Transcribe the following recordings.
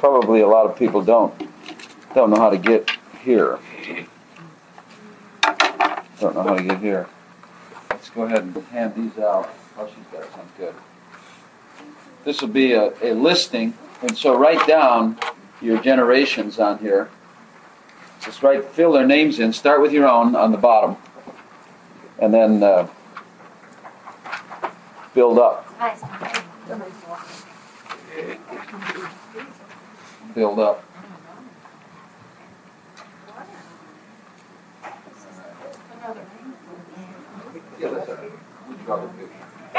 Probably a lot of people don't know how to get here. Don't know how to get here. Let's go ahead and hand these out. Oh, she's got it. Sounds good. This will be a listing, and so write down your generations on here. Just fill their names in. Start with your own on the bottom, and then build up. Build up. Yeah, that's all right. We draw the picture.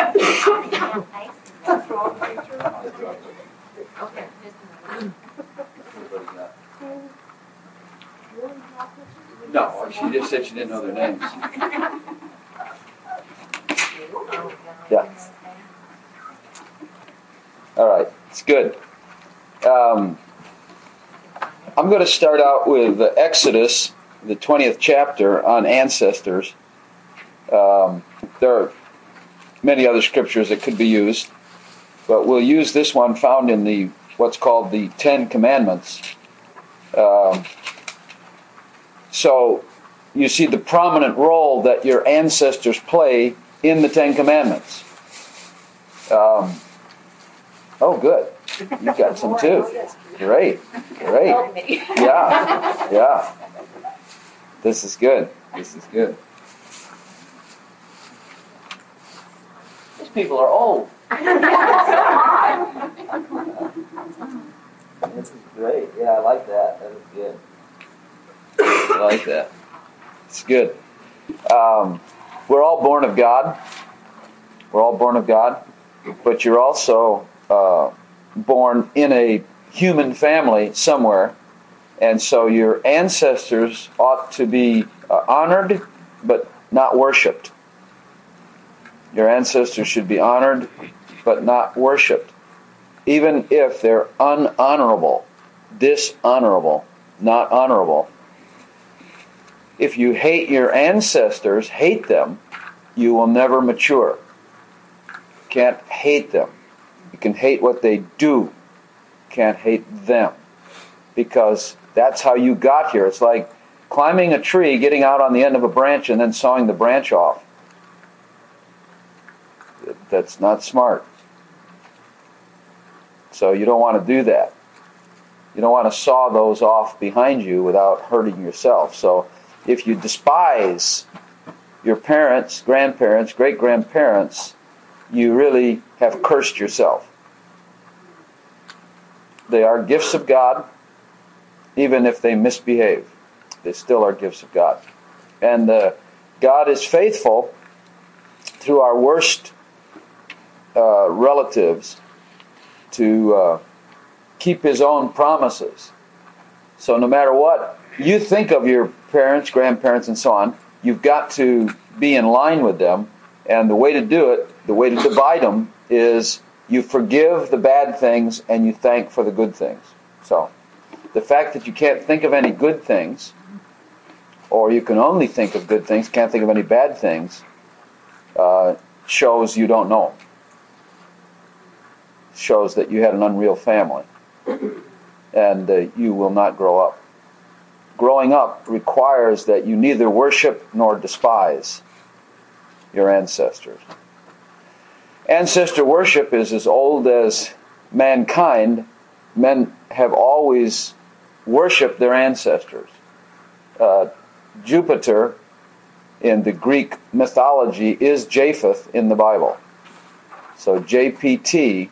Okay. No, she just said she didn't know their names. Yeah. All right, it's good. I'm going to start out with Exodus, the 20th chapter, on ancestors. There are many other scriptures that could be used, but we'll use this one found in what's called the Ten Commandments. So you see the prominent role that your ancestors play in the Ten Commandments. Oh, good. You've got some too. Great. Yeah. This is good. These people are old. This is great. Yeah, I like that. That is good. I like that. It's good. We're all born of God. But you're also born in a human family somewhere. And so your ancestors ought to be honored, but not worshipped. Your ancestors should be honored, but not worshipped. Even if they're unhonorable, dishonorable, not honorable. If you hate your ancestors, hate them, you will never mature. You can't hate them. You can hate what they do. You can't hate them. Because that's how you got here. It's like climbing a tree, getting out on the end of a branch, and then sawing the branch off. That's not smart. So you don't want to do that. You don't want to saw those off behind you without hurting yourself. So if you despise your parents, grandparents, great-grandparents, you really have cursed yourself. They are gifts of God, even if they misbehave. They still are gifts of God. And God is faithful through our worst relatives to keep His own promises. So no matter what you think of your parents, grandparents, and so on, you've got to be in line with them. And the way to do it, the way to divide them, is you forgive the bad things and you thank for the good things. So the fact that you can't think of any good things, or you can only think of good things, can't think of any bad things, shows you don't know. Shows that you had an unreal family. And you will not grow up. Growing up requires that you neither worship nor despise your ancestors. Ancestor worship is as old as mankind. Men have always worshipped their ancestors. Jupiter in the Greek mythology is Japheth in the Bible. So JPT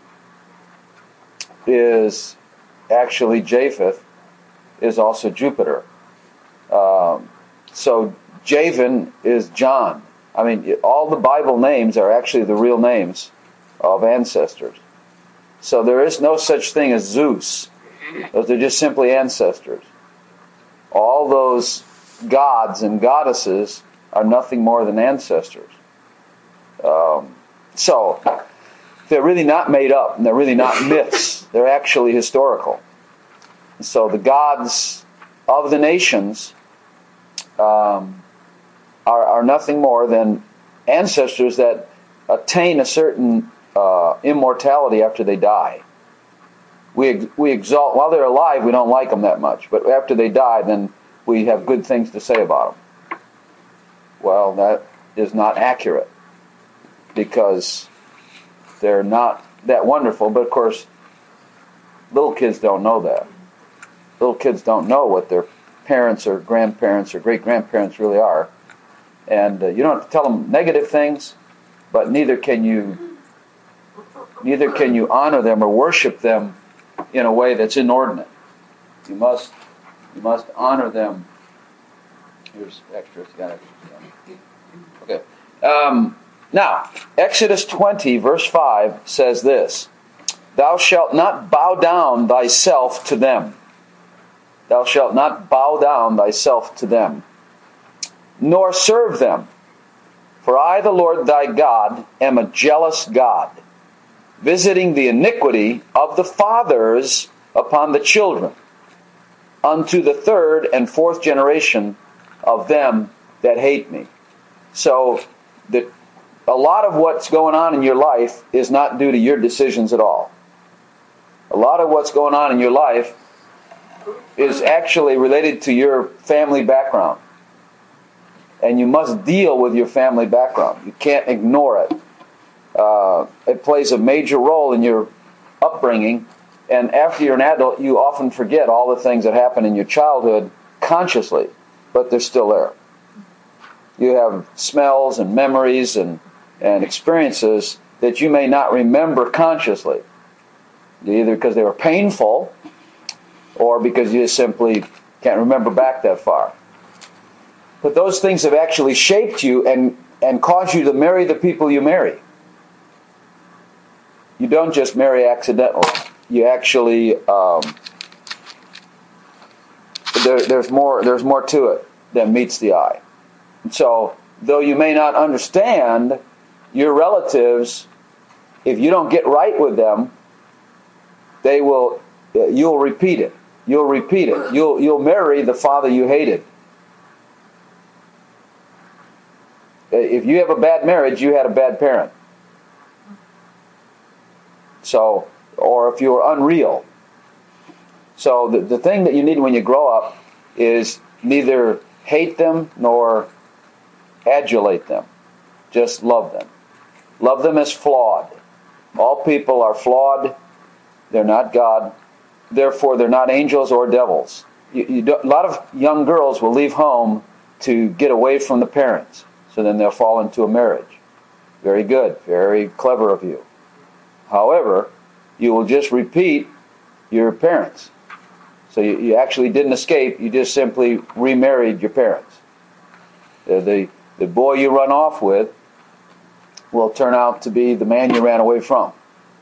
is actually Japheth is also Jupiter. So Javan is John. I mean, all the Bible names are actually the real names of ancestors. So there is no such thing as Zeus. Those are just simply ancestors. All those gods and goddesses are nothing more than ancestors. So they're really not made up, and they're really not myths. They're actually historical. So the gods of the nations are nothing more than ancestors that attain a certain immortality after they die. we exalt, while they're alive, we don't like them that much. But after they die, then we have good things to say about them. Well, that is not accurate, because they're not that wonderful. But of course, little kids don't know that. Little kids don't know what their parents or grandparents or great-grandparents really are. And you don't have to tell them negative things, but neither can you honor them or worship them in a way that's inordinate. You must honor them. Here's extras. Got extras. Okay. Now, Exodus 20, verse 5 says this: "Thou shalt not bow down thyself to them. Thou shalt not bow down thyself to them, nor serve them. For I, the Lord thy God, am a jealous God, visiting the iniquity of the fathers upon the children, unto the third and fourth generation of them that hate me." So, a lot of what's going on in your life is not due to your decisions at all. A lot of what's going on in your life is actually related to your family background. And you must deal with your family background. You can't ignore it. It plays a major role in your upbringing. And after you're an adult, you often forget all the things that happened in your childhood consciously, but they're still there. You have smells and memories and experiences that you may not remember consciously, either because they were painful or because you just simply can't remember back that far. But those things have actually shaped you and caused you to marry the people you marry. You don't just marry accidentally. You actually there's more to it than meets the eye. And so, though you may not understand your relatives, if you don't get right with them, you'll repeat it. You'll repeat it. You'll marry the father you hated. If you have a bad marriage, you had a bad parent. So, or if you were unreal. So the thing that you need when you grow up is neither hate them nor adulate them. Just love them. Love them as flawed. All people are flawed. They're not God. Therefore, they're not angels or devils. A lot of young girls will leave home to get away from the parents. So then they'll fall into a marriage. Very good. Very clever of you. However, you will just repeat your parents. So you actually didn't escape. You just simply remarried your parents. The boy you run off with will turn out to be the man you ran away from.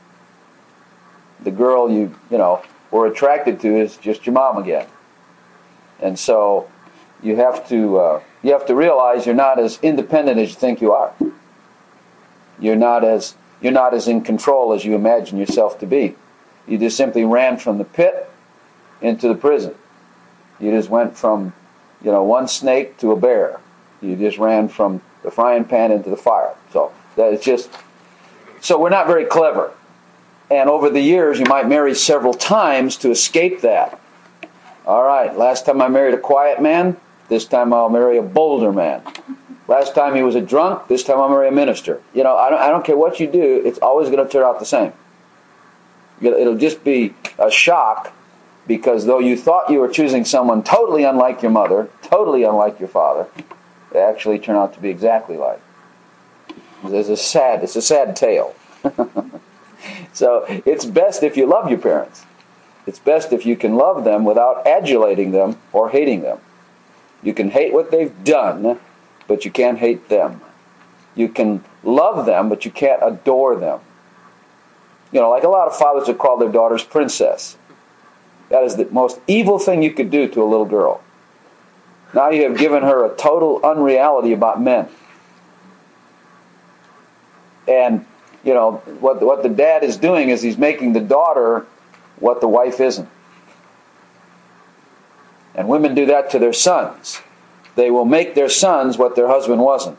The girl you were attracted to is just your mom again. And so you have to realize you're not as independent as you think you are. You're not as in control as you imagine yourself to be. You just simply ran from the pit into the prison. You just went from one snake to a bear. You just ran from the frying pan into the fire. So that is just. So we're not very clever. And over the years, you might marry several times to escape that. All right, last time I married a quiet man, this time I'll marry a bolder man. Last time he was a drunk, this time I'll marry a minister. I don't care what you do, it's always going to turn out the same. It'll just be a shock, because though you thought you were choosing someone totally unlike your mother, totally unlike your father, they actually turn out to be exactly like. It's a sad tale. So it's best if you love your parents. It's best if you can love them without adulating them or hating them. You can hate what they've done, but you can't hate them. You can love them, but you can't adore them. Like a lot of fathers would call their daughters princess. That is the most evil thing you could do to a little girl. Now you have given her a total unreality about men. And what the dad is doing is he's making the daughter what the wife isn't. And women do that to their sons. They will make their sons what their husband wasn't.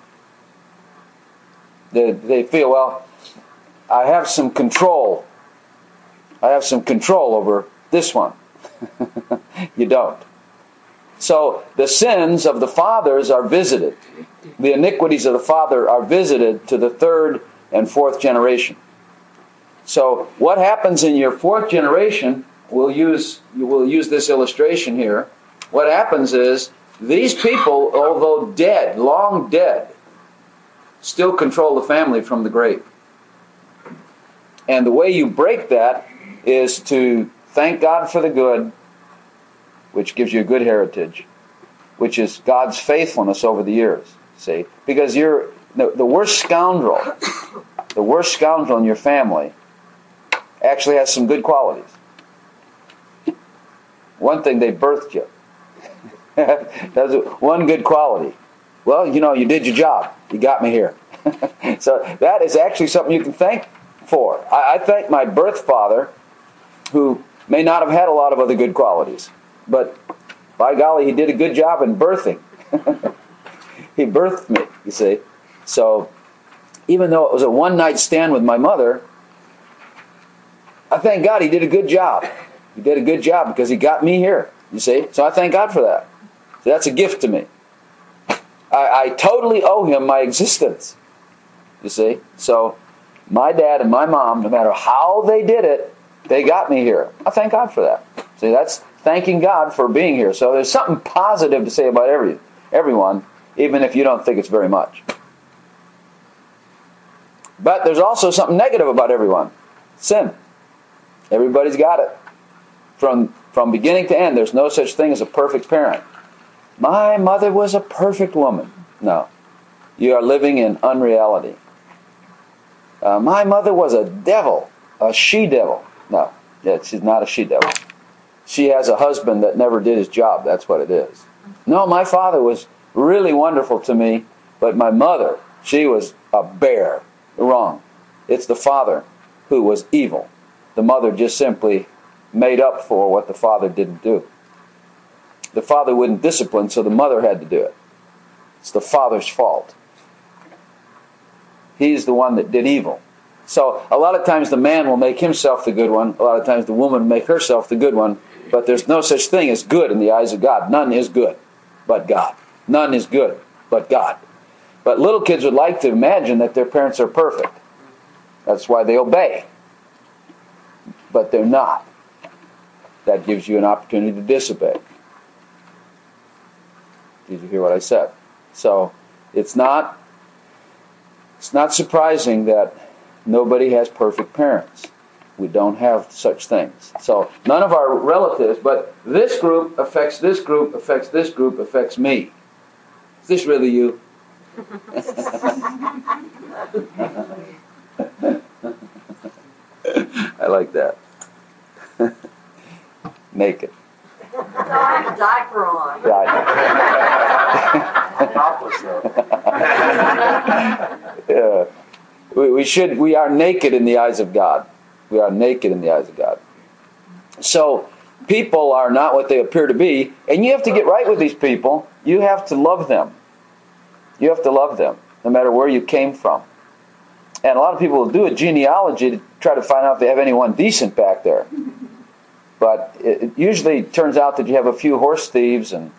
They feel, well, I have some control I have some control over this one. You don't. So the sins of the fathers are visited. The iniquities of the father are visited to the third and fourth generation. So what happens in your fourth generation, we'll use this illustration here. What happens is these people, although dead, long dead, still control the family from the grave. And the way you break that is to thank God for the good, which gives you a good heritage, which is God's faithfulness over the years. See? Because you're the worst scoundrel in your family actually has some good qualities. One thing, they birthed you. That's one good quality. Well, you did your job. You got me here. So that is actually something you can thank for. I thank my birth father, who may not have had a lot of other good qualities, but by golly, he did a good job in birthing. He birthed me, you see. So even though it was a one-night stand with my mother, I thank God he did a good job. He did a good job because he got me here, you see. So I thank God for that. So that's a gift to me. I totally owe him my existence, you see. So my dad and my mom, no matter how they did it, they got me here. I thank God for that. See, that's thanking God for being here. So there's something positive to say about everyone, even if you don't think it's very much. But there's also something negative about everyone. Sin. Everybody's got it. From beginning to end, there's no such thing as a perfect parent. My mother was a perfect woman. No. You are living in unreality. My mother was a devil, a she-devil. No, she's not a she-devil. She has a husband that never did his job. That's what it is. No, my father was really wonderful to me, but my mother, she was a bear. Wrong. It's the father who was evil. The mother just simply made up for what the father didn't do. The father wouldn't discipline, so the mother had to do it. It's the father's fault. He's the one that did evil. So a lot of times the man will make himself the good one. A lot of times the woman will make herself the good one. But there's no such thing as good in the eyes of God. None is good but God. None is good but God. But little kids would like to imagine that their parents are perfect. That's why they obey. But they're not. That gives you an opportunity to disobey. Did you hear what I said? So it's not surprising that nobody has perfect parents. We don't have such things. So none of our relatives, but this group affects this group, affects this group, affects me. Is this really you? I like that. Naked. Diaper on. Yeah. We are naked in the eyes of God. We are naked in the eyes of God. So people are not what they appear to be, and you have to get right with these people. You have to love them. You have to love them, no matter where you came from. And a lot of people will do a genealogy to try to find out if they have anyone decent back there. But it usually turns out that you have a few horse thieves and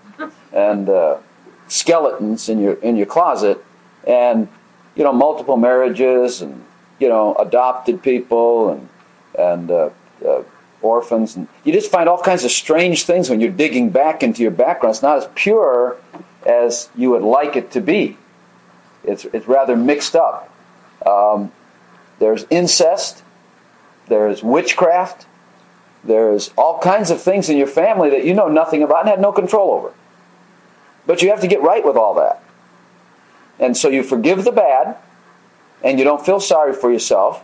skeletons in your closet, and multiple marriages, and adopted people and orphans, and you just find all kinds of strange things when you're digging back into your background. It's not as pure as you would like it to be. It's rather mixed up. There's incest. There's witchcraft. There's all kinds of things in your family that you know nothing about and have no control over. But you have to get right with all that. And so you forgive the bad, and you don't feel sorry for yourself.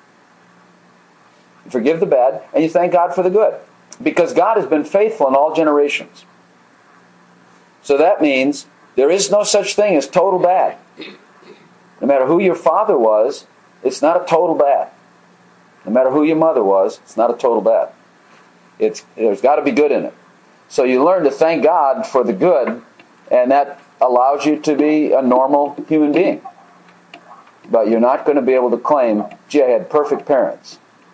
You forgive the bad, and you thank God for the good. Because God has been faithful in all generations. So that means there is no such thing as total bad. No matter who your father was, it's not a total bad. No matter who your mother was, it's not a total bad. There's got to be good in it. So you learn to thank God for the good, and that allows you to be a normal human being. But you're not going to be able to claim, gee, I had perfect parents.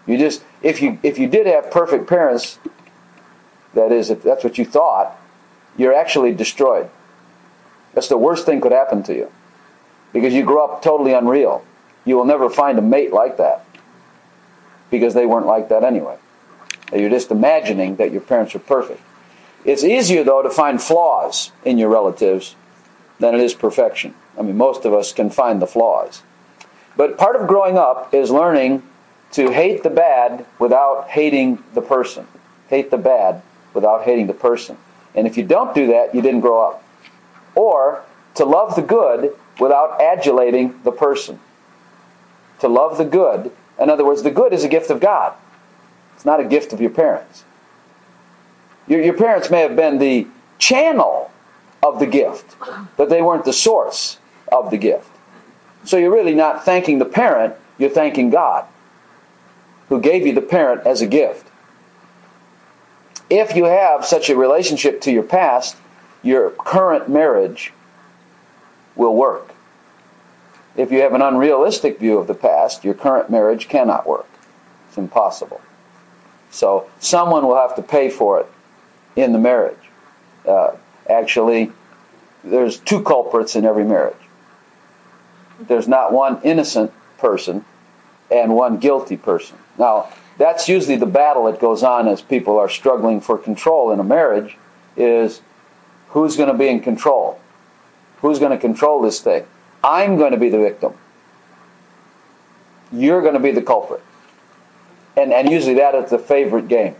You just, if you did have perfect parents, that is, if that's what you thought, you're actually destroyed. That's the worst thing could happen to you. Because you grow up totally unreal. You will never find a mate like that. Because they weren't like that anyway. You're just imagining that your parents are perfect. It's easier, though, to find flaws in your relatives than it is perfection. I mean, most of us can find the flaws. But part of growing up is learning to hate the bad without hating the person. Hate the bad without hating the person. And if you don't do that, you didn't grow up. Or to love the good without adulating the person. To love the good. In other words, the good is a gift of God. It's not a gift of your parents. Your parents may have been the channel of the gift, but they weren't the source of the gift. So you're really not thanking the parent, you're thanking God, who gave you the parent as a gift. If you have such a relationship to your past, your current marriage will work. If you have an unrealistic view of the past, your current marriage cannot work. It's impossible. So someone will have to pay for it in the marriage. Actually, there's two culprits in every marriage. There's not one innocent person and one guilty person. Now, that's usually the battle that goes on as people are struggling for control in a marriage, is who's going to be in control? Who's going to control this thing? I'm going to be the victim. You're going to be the culprit. And usually that is the favorite game.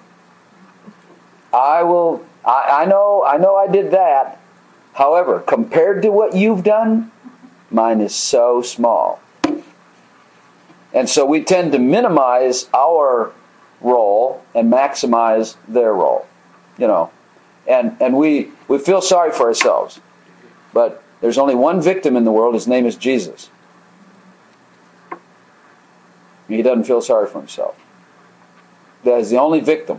I know I did that. However, compared to what you've done, mine is so small. And so we tend to minimize our role and maximize their role. You know. And we feel sorry for ourselves. But there's only one victim in the world. His name is Jesus. He doesn't feel sorry for himself. That is the only victim.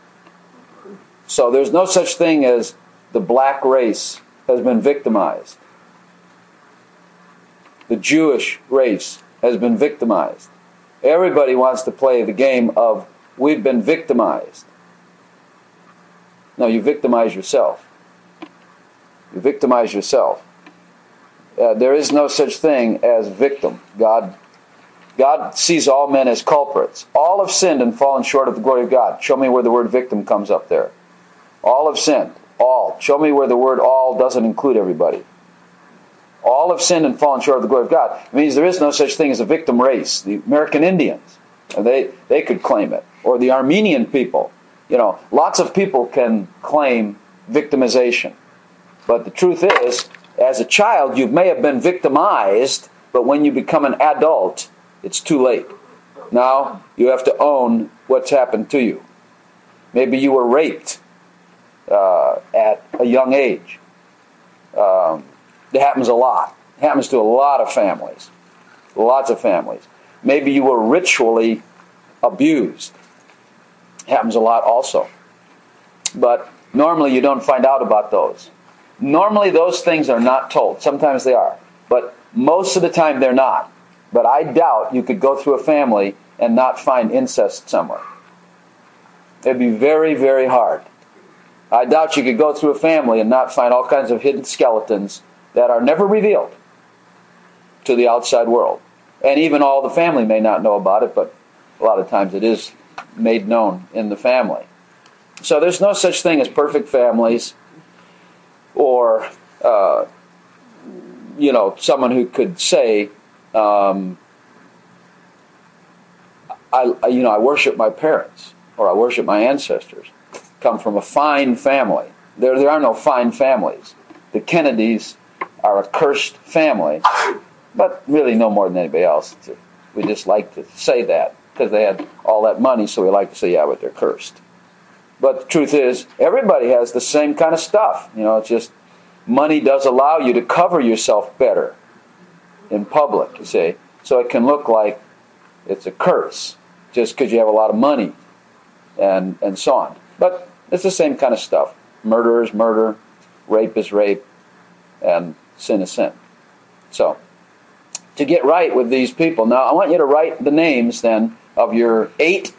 So there's no such thing as the black race has been victimized. The Jewish race has been victimized. Everybody wants to play the game of we've been victimized. No, you victimize yourself. You victimize yourself. There is no such thing as victim. God sees all men as culprits. All have sinned and fallen short of the glory of God. Show me where the word victim comes up there. All have sinned. All. Show me where the word all doesn't include everybody. All have sinned and fallen short of the glory of God. It means there is no such thing as a victim race. The American Indians, they could claim it. Or the Armenian people. You know, lots of people can claim victimization. But the truth is, as a child, you may have been victimized, but when you become an adult, it's too late. Now, you have to own what's happened to you. Maybe you were raped at a young age. It happens a lot. It happens to a lot of families. Lots of families. Maybe you were ritually abused. It happens a lot also. But normally you don't find out about those. Normally those things are not told. Sometimes they are. But most of the time they're not. But I doubt you could go through a family and not find incest somewhere. It'd be very, very hard. I doubt you could go through a family and not find all kinds of hidden skeletons that are never revealed to the outside world. And even all the family may not know about it, but a lot of times it is made known in the family. So there's no such thing as perfect families or, someone who could say, I worship my parents or I worship my ancestors, come from a fine family. There are no fine families. The Kennedys are a cursed family, but really no more than anybody else. We just like to say that because they had all that money, so we like to say, yeah, but they're cursed. But the truth is, everybody has the same kind of stuff. You know, it's just money does allow you to cover yourself better in public, you see. So it can look like it's a curse just because you have a lot of money and so on. But it's the same kind of stuff. Murder is murder, rape is rape, and sin is sin. So, to get right with these people. Now, I want you to write the names then of your 8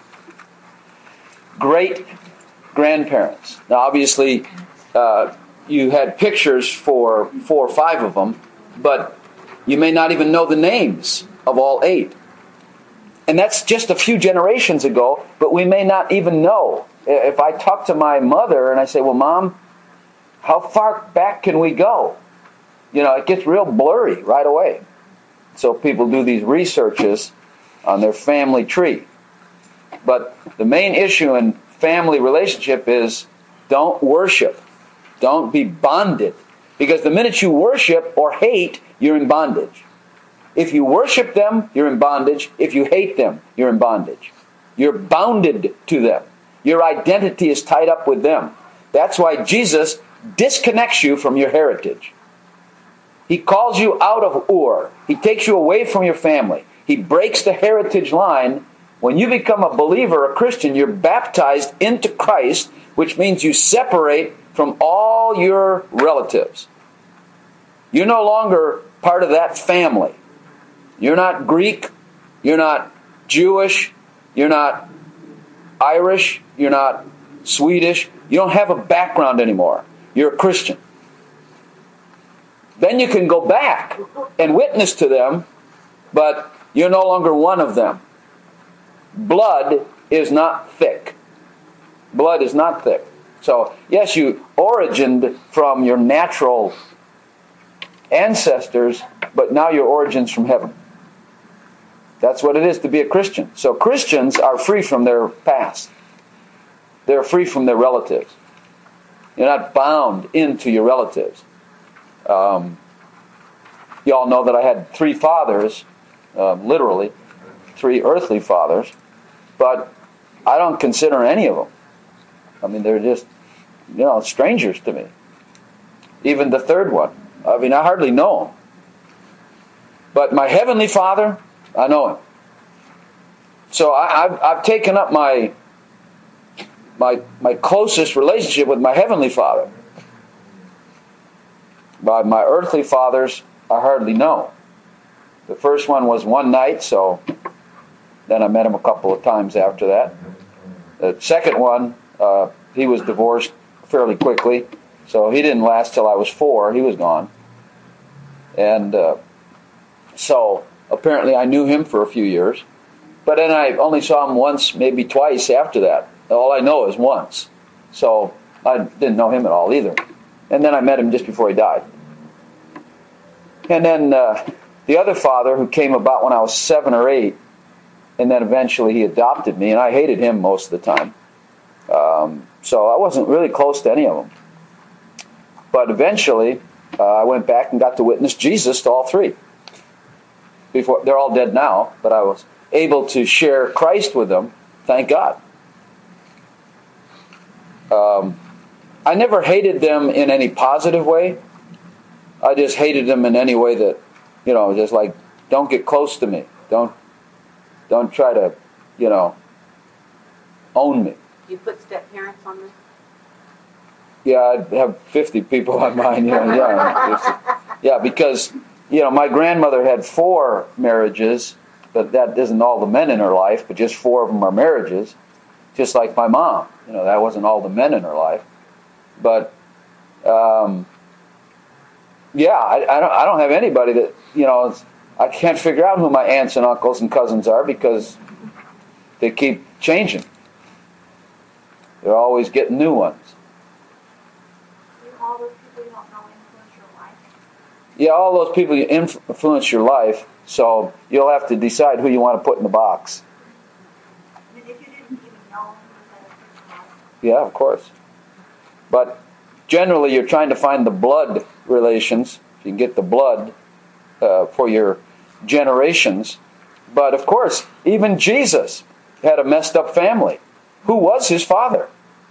great-grandparents. Now, obviously, you had pictures for 4 or 5 of them, but you may not even know the names of all 8. And that's just a few generations ago, but we may not even know. If I talk to my mother and I say, well, Mom, how far back can we go? It gets real blurry right away. So people do these researches on their family tree. But the main issue in family relationship is don't worship. Don't be bonded. Because the minute you worship or hate, you're in bondage. If you worship them, you're in bondage. If you hate them, you're in bondage. You're bounded to them. Your identity is tied up with them. That's why Jesus disconnects you from your heritage. He calls you out of Ur. He takes you away from your family. He breaks the heritage line. When you become a believer, a Christian, you're baptized into Christ, which means you separate from all your relatives. You're no longer part of that family. You're not Greek. You're not Jewish. You're not Irish. You're not Swedish. You don't have a background anymore. You're a Christian. Then you can go back and witness to them, but you're no longer one of them. Blood is not thick. Blood is not thick. So, yes, you origined from your natural ancestors, but now your origin's from heaven. That's what it is to be a Christian. So Christians are free from their past. They're free from their relatives. You're not bound into your relatives. You all know that I had 3 fathers, literally, 3 earthly fathers, but I don't consider any of them. I mean, they're just, strangers to me. Even the 3rd one. I mean, I hardly know him. But my Heavenly Father, I know him. So I've taken up my closest relationship with my Heavenly Father. But my earthly fathers, I hardly know. The first one was one night, so then I met him a couple of times after that. The second one, he was divorced fairly quickly, so he didn't last till I was 4. He was gone. And so apparently I knew him for a few years. But then I only saw him once, maybe twice after that. All I know is once. So I didn't know him at all either. And then I met him just before he died. And then the other father, who came about when I was 7 or 8, and then eventually he adopted me, and I hated him most of the time. So I wasn't really close to any of them. But eventually I went back and got to witness Jesus to all 3. Before they're all dead now, but I was able to share Christ with them, thank God. I never hated them in any positive way. I just hated them in any way that, just like, don't get close to me. Don't try to, own me. You put step-parents on this? Yeah, I have 50 people on mine. Yeah, because, my grandmother had 4 marriages, but that isn't all the men in her life, but just 4 of them are marriages. Just like my mom. That wasn't all the men in her life. But, I don't have anybody that, I can't figure out who my aunts and uncles and cousins are because they keep changing. They're always getting new ones. All those people you don't know influence your life? Yeah, all those people influence your life, so you'll have to decide who you want to put in the box. I mean, if you didn't even know him, was that a person? Yeah, of course. But generally, you're trying to find the blood relations. If you can get the blood for your generations. But of course, even Jesus had a messed up family. Who was his father?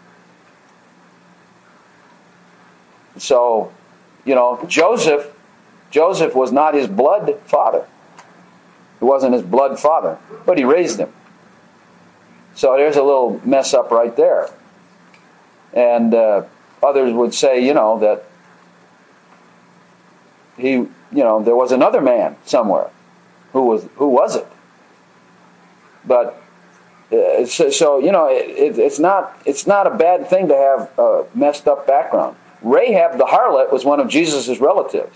So, Joseph was not his blood father. He wasn't his blood father, but he raised him. So there's a little mess up right there. And others would say, that he, there was another man somewhere. Who was it? But so you know, it's not a bad thing to have a messed up background. Rahab the harlot was one of Jesus' relatives.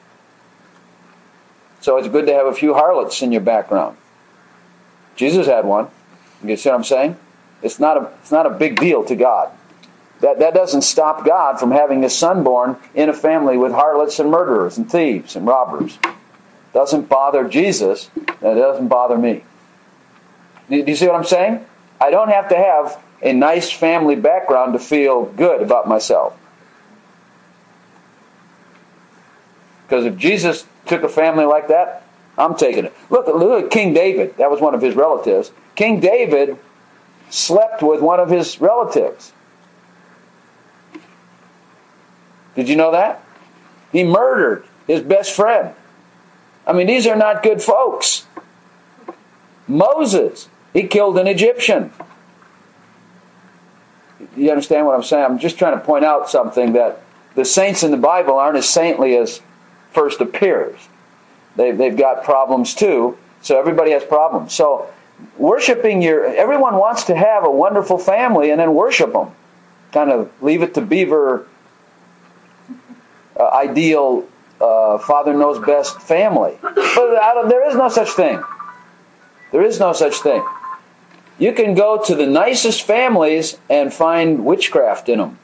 So it's good to have a few harlots in your background. Jesus had one. You see what I'm saying? It's not a big deal to God. That doesn't stop God from having His Son born in a family with harlots and murderers and thieves and robbers. Doesn't bother Jesus, and it doesn't bother me. Do you see what I'm saying? I don't have to have a nice family background to feel good about myself. Because if Jesus took a family like that, I'm taking it. Look at King David. That was one of his relatives. King David slept with one of his relatives. Did you know that? He murdered his best friend. I mean, these are not good folks. Moses, he killed an Egyptian. You understand what I'm saying? I'm just trying to point out something, that the saints in the Bible aren't as saintly as first appears. They've got problems too, so everybody has problems. So worshiping everyone wants to have a wonderful family and then worship them. Kind of leave it to Beaver ideal Father knows best family. But there is no such thing. There is no such thing. You can go to the nicest families and find witchcraft in them.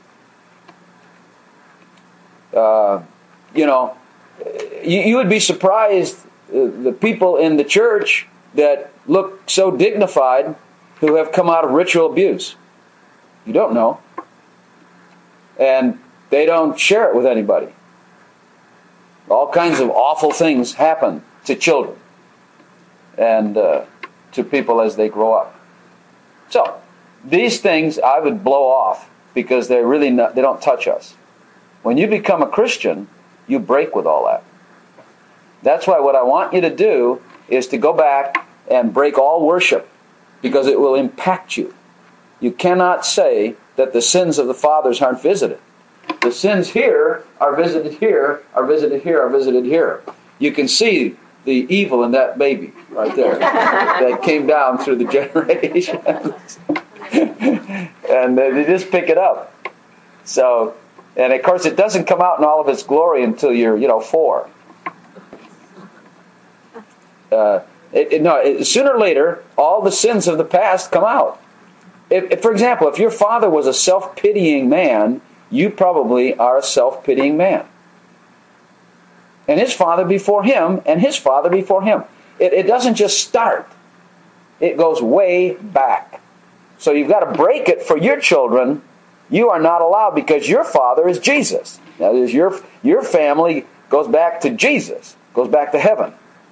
You would be surprised the people in the church that look so dignified who have come out of ritual abuse. You don't know. And they don't share it with anybody. All kinds of awful things happen to children and to people as they grow up. So, these things I would blow off because they don't touch us. When you become a Christian, you break with all that. That's why what I want you to do is to go back and break all worship, because it will impact you. You cannot say that the sins of the fathers aren't visited. The sins here are visited here, are visited here, are visited here. You can see the evil in that baby right there that came down through the generations. And they just pick it up. So, and of course it doesn't come out in all of its glory until you're 4. Sooner or later, all the sins of the past come out. If, for example, if your father was a self-pitying man, you probably are a self-pitying man. And his father before him, and his father before him. It doesn't just start. It goes way back. So you've got to break it for your children. You are not allowed, because your father is Jesus. That is, your family goes back to Jesus, goes back to heaven.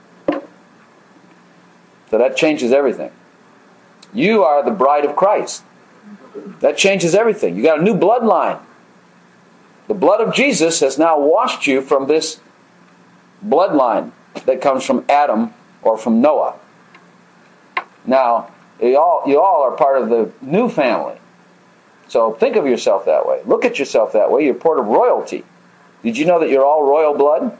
So that changes everything. You are the bride of Christ. That changes everything. You got a new bloodline. The blood of Jesus has now washed you from this bloodline that comes from Adam or from Noah. Now, you all are part of the new family. So think of yourself that way. Look at yourself that way. You're part of royalty. Did you know that you're all royal blood?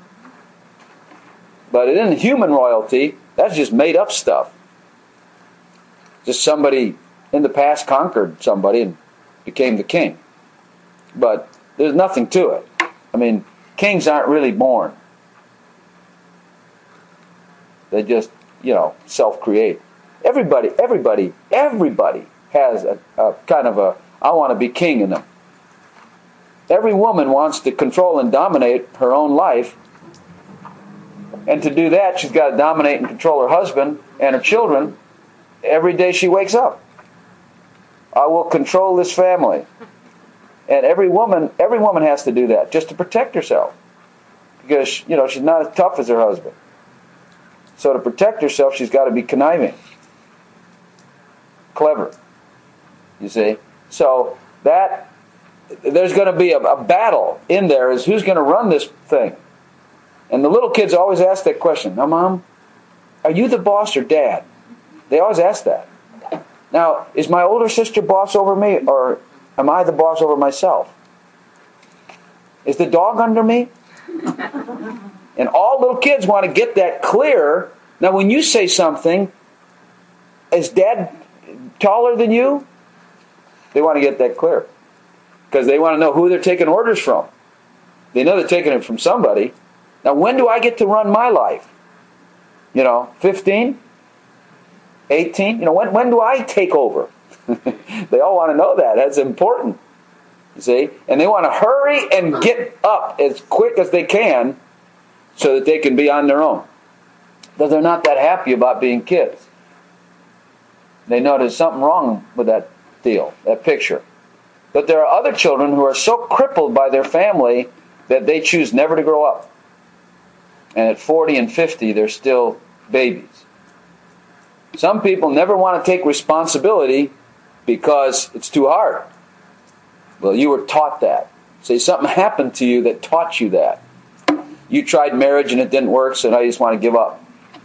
But it isn't human royalty. That's just made up stuff. Just somebody in the past conquered somebody and became the king. But there's nothing to it. I mean, kings aren't really born. They just, self-create. Everybody has a kind of a, I want to be king in them. Every woman wants to control and dominate her own life. And to do that, she's got to dominate and control her husband and her children every day she wakes up. I will control this family. And every woman has to do that just to protect herself. Because, she's not as tough as her husband. So to protect herself, she's got to be conniving. Clever. You see? So there's going to be a battle in there is who's going to run this thing. And the little kids always ask that question. Now, Mom, are you the boss or Dad? They always ask that. Now, is my older sister boss over me, or am I the boss over myself? Is the dog under me? And all little kids want to get that clear Now, when you say something, is Dad taller than you? They want to get that clear. Because they want to know who they're taking orders from. They know they're taking it from somebody. Now, when do I get to run my life? 15? 18? When do I take over? They all want to know that. That's important. You see? And they want to hurry and get up as quick as they can so that they can be on their own. But they're not that happy about being kids. They know there's something wrong with that deal, that picture. But there are other children who are so crippled by their family that they choose never to grow up. And at 40 and 50, they're still babies. Some people never want to take responsibility because it's too hard. Well, you were taught that. Say something happened to you that taught you that. You tried marriage and it didn't work, so now you just want to give up.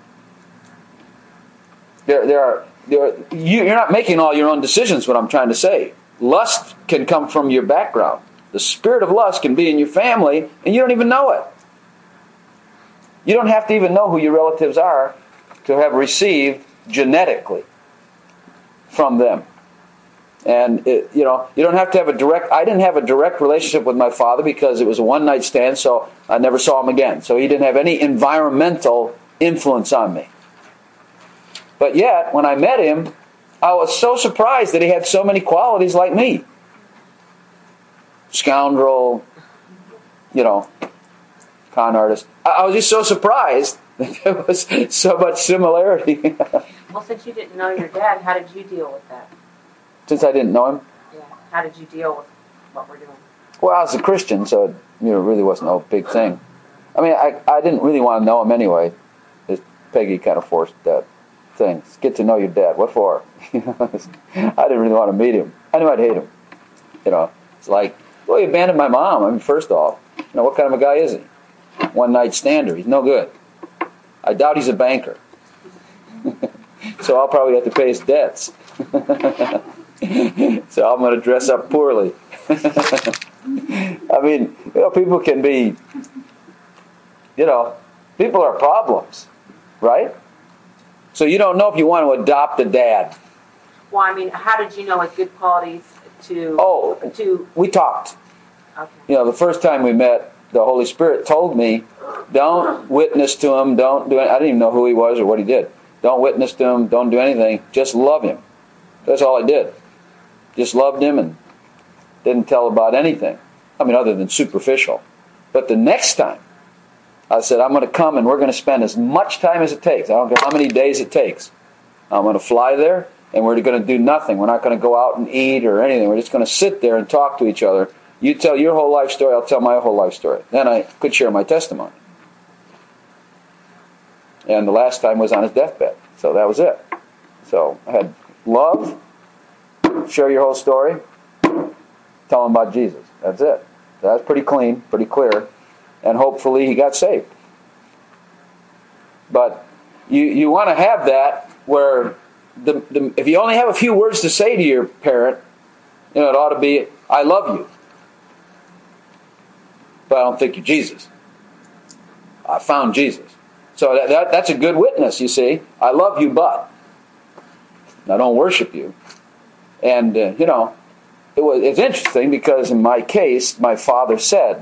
You're not making all your own decisions, what I'm trying to say. Lust can come from your background. The spirit of lust can be in your family, and you don't even know it. You don't have to even know who your relatives are to have received genetically from them. And you don't have to have a direct. I didn't have a direct relationship with my father because it was a one-night stand, so I never saw him again. So he didn't have any environmental influence on me. But yet, when I met him, I was so surprised that he had so many qualities like me. Scoundrel, con artist. I was just so surprised that there was so much similarity. Well, since you didn't know your dad, how did you deal with that? Since I didn't know him? Yeah. How did you deal with what we're doing? Well, I was a Christian, so it really wasn't a big thing. I mean, I didn't really want to know him anyway. Peggy kind of forced that thing. Get to know your dad. What for? I didn't really want to meet him. I knew I'd hate him. It's like, well, he abandoned my mom. I mean, first off, what kind of a guy is he? One-night stander. He's no good. I doubt he's a banker. So I'll probably have to pay his debts. So I'm going to dress up poorly. I mean, people can be, people are problems, right? So you don't know if you want to adopt a dad. Well, I mean, how did you know what good qualities to... we talked. Okay. The first time we met, the Holy Spirit told me, don't witness to him, don't do it. I didn't even know who he was or what he did. Don't witness to him, don't do anything, just love him. That's all I did. Just loved him and didn't tell about anything. I mean, other than superficial. But the next time, I said, I'm going to come and we're going to spend as much time as it takes. I don't care how many days it takes. I'm going to fly there and we're going to do nothing. We're not going to go out and eat or anything. We're just going to sit there and talk to each other. You tell your whole life story, I'll tell my whole life story. Then I could share my testimony. And the last time was on his deathbed. So that was it. So I had love, share your whole story, tell him about Jesus. That's it. That's pretty clean, pretty clear. And hopefully he got saved. But you want to have that where if you only have a few words to say to your parent, it ought to be, I love you. But I don't think you're Jesus. I found Jesus. So that's a good witness, you see. I love you, but I don't worship you. And, it's interesting because in my case, my father said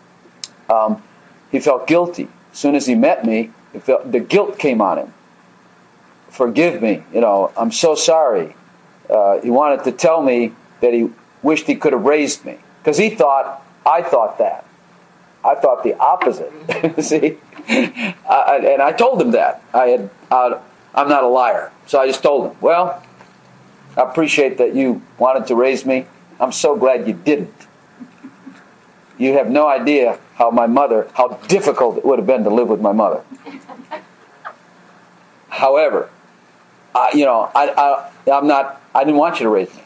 he felt guilty. As soon as he met me, the guilt came on him. Forgive me. I'm so sorry. He wanted to tell me that he wished he could have raised me. Because I thought that. I thought the opposite. See? And I told him that. I'm not a liar. So I just told him, well, I appreciate that you wanted to raise me. I'm so glad you didn't. You have no idea how difficult it would have been to live with my mother. However, I didn't want you to raise me.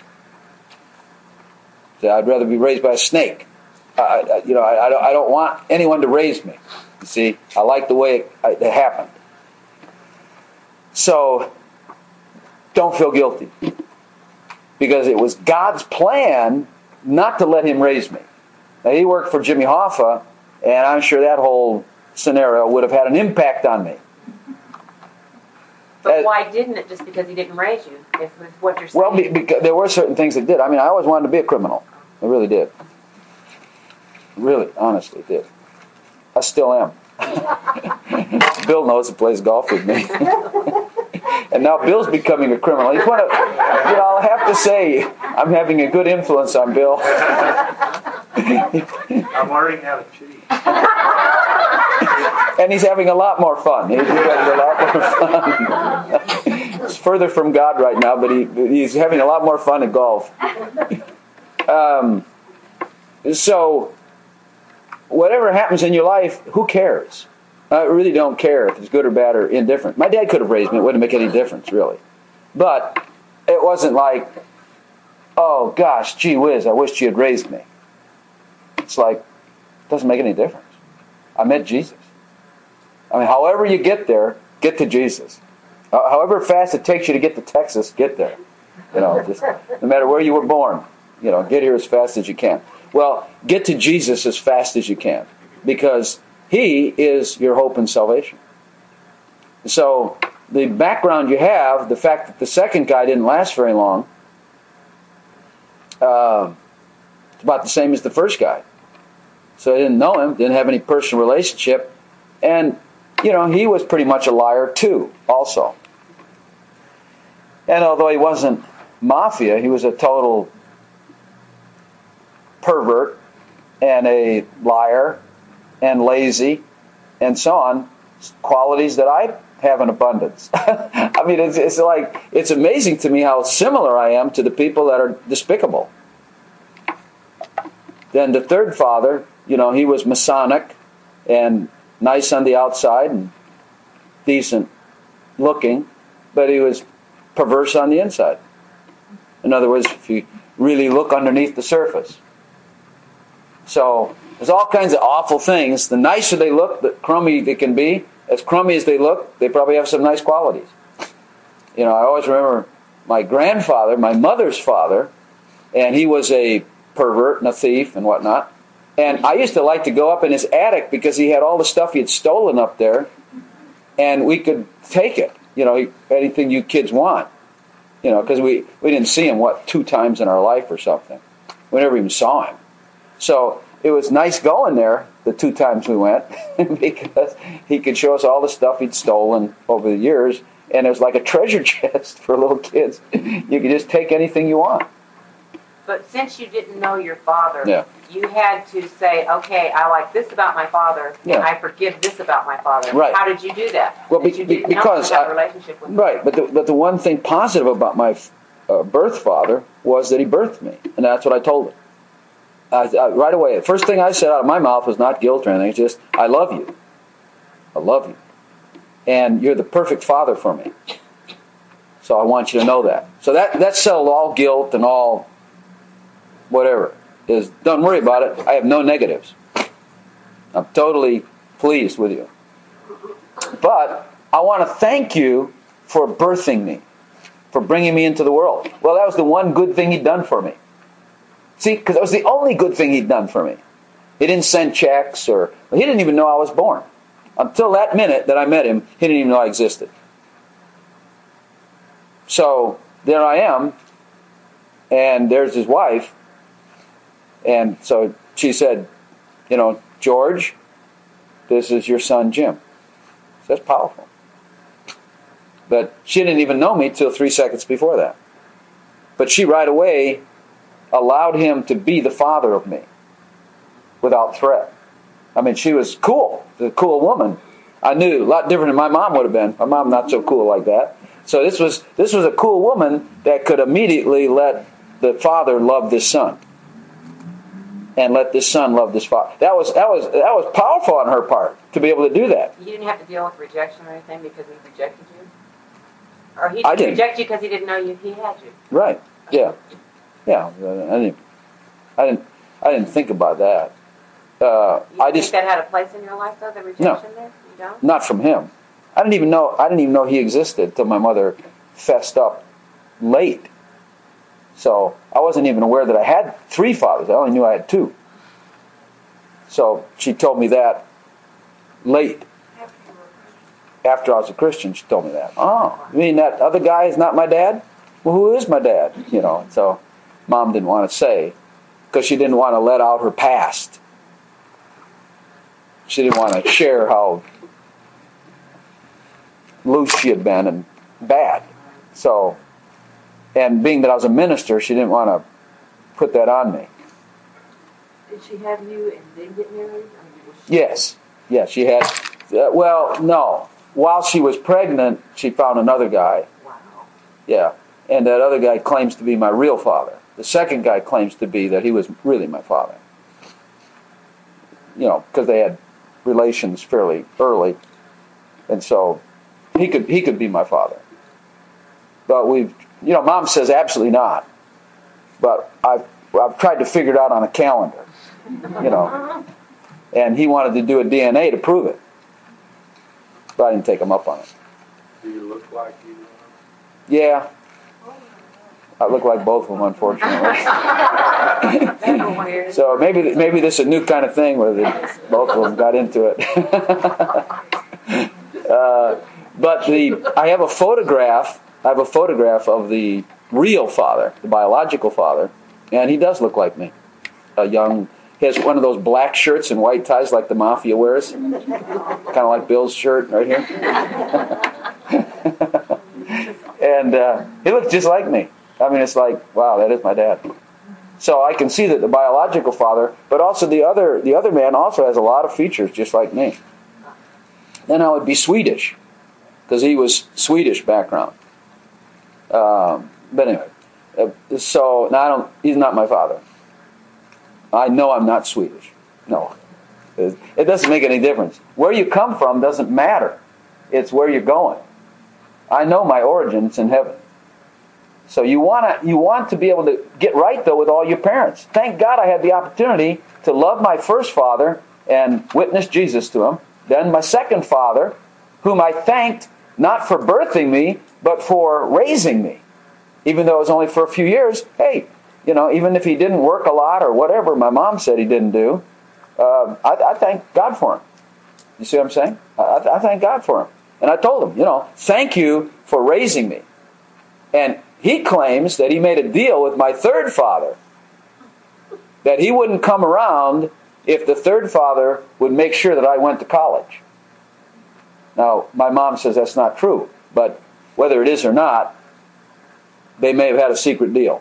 So I'd rather be raised by a snake. I don't want anyone to raise me. You see, I like the way it happened. So, don't feel guilty. Because it was God's plan not to let him raise me. Now, he worked for Jimmy Hoffa, and I'm sure that whole scenario would have had an impact on me. But why didn't it? Just because he didn't raise you? If with what you're saying. Well, because there were certain things that did. I mean, I always wanted to be a criminal. I really did. Really, honestly did. I still am. Bill knows he plays golf with me. And now Bill's becoming a criminal. He's one of, I'll have to say, I'm having a good influence on Bill. I'm learning how to cheat. And he's having a lot more fun. He's having a lot more fun. He's further from God right now, but he's having a lot more fun at golf. So, whatever happens in your life, who cares? I really don't care if it's good or bad or indifferent. My dad could have raised me. It wouldn't make any difference, really. But it wasn't like, oh, gosh, gee whiz, I wish you had raised me. It's like, it doesn't make any difference. I met Jesus. I mean, however you get there, get to Jesus. However fast it takes you to get to Texas, get there. Just no matter where you were born, get here as fast as you can. Well, get to Jesus as fast as you can, because He is your hope and salvation. So the background you have, the fact that the second guy didn't last very long, it's about the same as the first guy. So I didn't know him, didn't have any personal relationship, and he was pretty much a liar too, also. And although he wasn't mafia, he was a total pervert and a liar and lazy and so on, qualities that I have in abundance. I mean, it's amazing to me how similar I am to the people that are despicable. Then the third father, he was Masonic and nice on the outside and decent looking, but he was perverse on the inside. In other words, if you really look underneath the surface. So there's all kinds of awful things. The nicer they look, the crummy they can be. As crummy as they look, they probably have some nice qualities. I always remember my grandfather, my mother's father, and he was a pervert and a thief and whatnot. And I used to like to go up in his attic because he had all the stuff he had stolen up there, and we could take it. Anything you kids want. Because we didn't see him, 2 times in our life or something. We never even saw him. So it was nice going there the 2 times we went because he could show us all the stuff he'd stolen over the years, and it was like a treasure chest for little kids. You could just take anything you want. But since you didn't know your father, you had to say, okay, I like this about my father, and I forgive this about my father. Right. How did you do that? Well, because that relationship with right, but the one thing positive about my birth father was that he birthed me, and that's what I told him. Right away, the first thing I said out of my mouth was not guilt or anything. It's just, I love you. I love you. And you're the perfect father for me. So I want you to know that. So that settled all guilt and all whatever. Don't worry about it. I have no negatives. I'm totally pleased with you. But I want to thank you for birthing me, for bringing me into the world. Well, that was the one good thing he'd done for me. See, because that was the only good thing he'd done for me. He didn't send checks, he didn't even know I was born. Until that minute that I met him, he didn't even know I existed. So there I am, and there's his wife. And so she said, George, this is your son Jim. So that's powerful. But she didn't even know me till 3 seconds before that. But she right away allowed him to be the father of me without threat. I mean, she was cool. She was a cool woman. I knew, a lot different than my mom would have been. My mom not so cool like that. So this was a cool woman that could immediately let the father love this son, and let this son love this father. That was powerful on her part to be able to do that. You didn't have to deal with rejection or anything because he rejected you, or he didn't reject you because he didn't know he had you. Right? Yeah. Yeah. I didn't think about that. You think that had a place in your life, though? The rejection there? You don't? Not from him. I didn't even know he existed till my mother fessed up late. So I wasn't even aware that I had 3 fathers. I only knew I had 2. So she told me that late. after I was a Christian, she told me that. Oh, you mean that other guy is not my dad? Well, who is my dad? So Mom didn't want to say, because she didn't want to let out her past. She didn't want to share how loose she had been and bad. So, and being that I was a minister, she didn't want to put that on me. Did she have you and then get married? Yes, she had. Well, no. While she was pregnant, she found another guy. Wow. Yeah, and that other guy claims to be my real father. The second guy claims to be that he was really my father. Because they had relations fairly early, and so he could be my father. But Mom says absolutely not. But I've tried to figure it out on a calendar, and he wanted to do a DNA to prove it, but I didn't take him up on it. Do you look like you? Yeah. I look like both of them, unfortunately. So maybe this is a new kind of thing where both of them got into it. But I have a photograph. Of the real father, the biological father, and he does look like me. He has one of those black shirts and white ties like the mafia wears, kind of like Bill's shirt right here. And he looks just like me. I mean, it's like, wow, that is my dad. So I can see that the biological father, but also the other man also has a lot of features just like me. Then I would be Swedish, because he was Swedish background. But anyway, so now he's not my father. I know I'm not Swedish. No. It doesn't make any difference. Where you come from doesn't matter. It's where you're going. I know my origins in heaven. So you want to be able to get right, though, with all your parents. Thank God I had the opportunity to love my first father and witness Jesus to him. Then my second father, whom I thanked not for birthing me, but for raising me. Even though it was only for a few years, hey, even if he didn't work a lot or whatever my mom said he didn't do, I thank God for him. You see what I'm saying? I thank God for him. And I told him, thank you for raising me. And he claims that he made a deal with my third father, that he wouldn't come around if the third father would make sure that I went to college. Now, my mom says that's not true, but whether it is or not, they may have had a secret deal.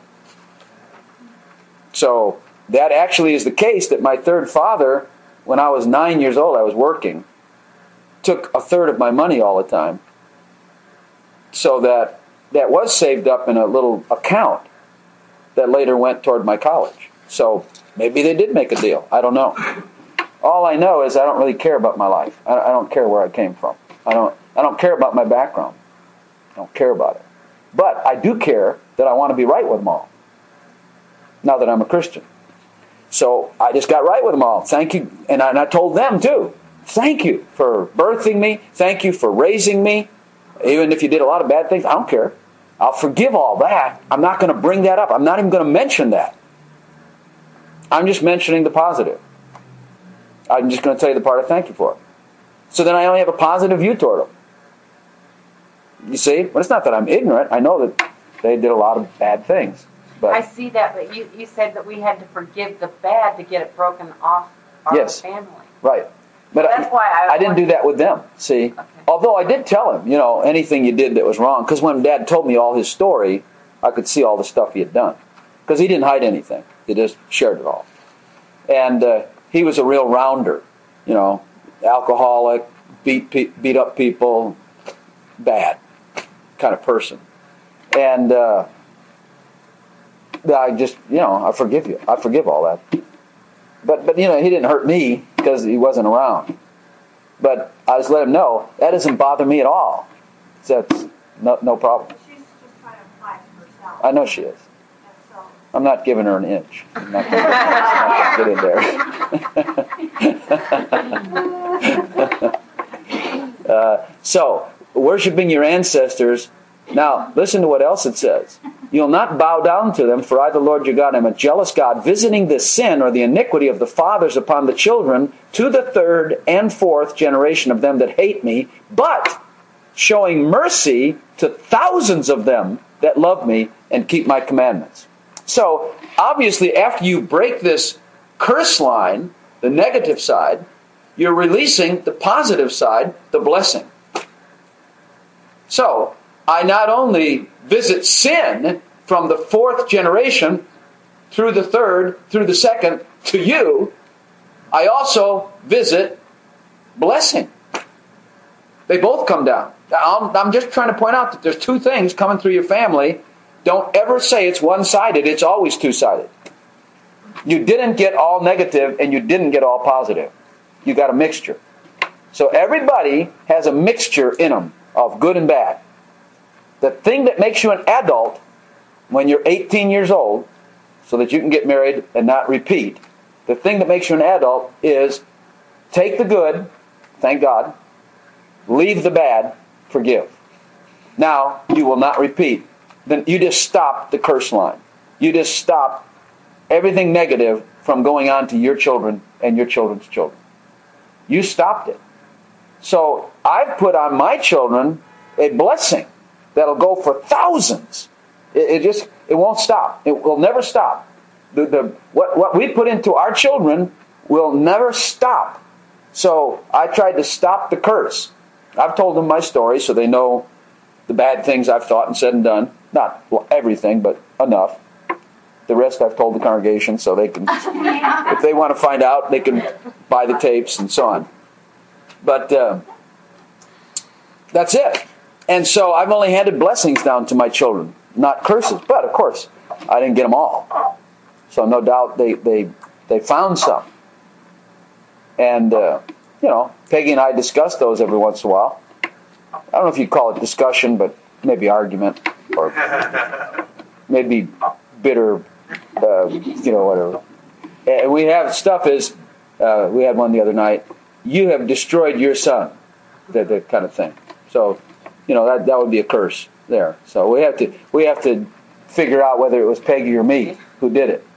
So that actually is the case, that my third father, when I was 9 years old, I was working, took a third of my money all the time, so that was saved up in a little account that later went toward my college. So maybe they did make a deal. I don't know. All I know is I don't really care about my life. I don't care where I came from. I don't care about my background. I don't care about it. But I do care that I want to be right with them all, now that I'm a Christian. So I just got right with them all. Thank you. And I told them too. Thank you for birthing me. Thank you for raising me. Even if you did a lot of bad things, I don't care. I'll forgive all that. I'm not going to bring that up. I'm not even going to mention that. I'm just mentioning the positive. I'm just going to tell you the part I thank you for. So then I only have a positive view toward them. You see? Well, it's not that I'm ignorant. I know that they did a lot of bad things. But I see that, but you said that we had to forgive the bad to get it broken off our family. Right. But that's why I didn't do that with them, see? Okay. Although I did tell him, anything you did that was wrong. Because when Dad told me all his story, I could see all the stuff he had done. Because he didn't hide anything. He just shared it all. And he was a real rounder, alcoholic, beat up people, bad kind of person. And I just, I forgive you. I forgive all that. But he didn't hurt me because he wasn't around. But I just let him know, that doesn't bother me at all. That's no problem. She's just trying to apply to herself. I know she is. I'm not giving her an inch. I'm not going to get in there. So, worshiping your ancestors. Now, listen to what else it says. You'll not bow down to them, for I, the Lord your God, am a jealous God, visiting the sin or the iniquity of the fathers upon the children to the third and fourth generation of them that hate me, but showing mercy to thousands of them that love me and keep my commandments. So, obviously, after you break this curse line, the negative side, you're releasing the positive side, the blessing. So, I not only visit sin from the fourth generation through the third, through the second, to you, I also visit blessing. They both come down. I'm just trying to point out that there's two things coming through your family. Don't ever say it's one-sided. It's always two-sided. You didn't get all negative and you didn't get all positive. You got a mixture. So everybody has a mixture in them of good and bad. The thing that makes you an adult when you're 18 years old, so that you can get married and not repeat, the thing that makes you an adult is take the good, thank God, leave the bad, forgive. Now, you will not repeat. Then you just stop the curse line. You just stop everything negative from going on to your children and your children's children. You stopped it. So I've put on my children a blessing that'll go for thousands. It won't stop. It will never stop. What we put into our children will never stop. So I tried to stop the curse. I've told them my story so they know the bad things I've thought and said and done. Not everything, but enough. The rest I've told the congregation so they can, if they want to find out, they can buy the tapes and so on. But that's it. And so I've only handed blessings down to my children, not curses. But, of course, I didn't get them all. So no doubt they found some. And, Peggy and I discuss those every once in a while. I don't know if you'd call it discussion, but maybe argument. Or maybe bitter, whatever. And we have stuff is, we had one the other night, you have destroyed your son. That kind of thing. So, that would be a curse there. So we have to figure out whether it was Peggy or me who did it.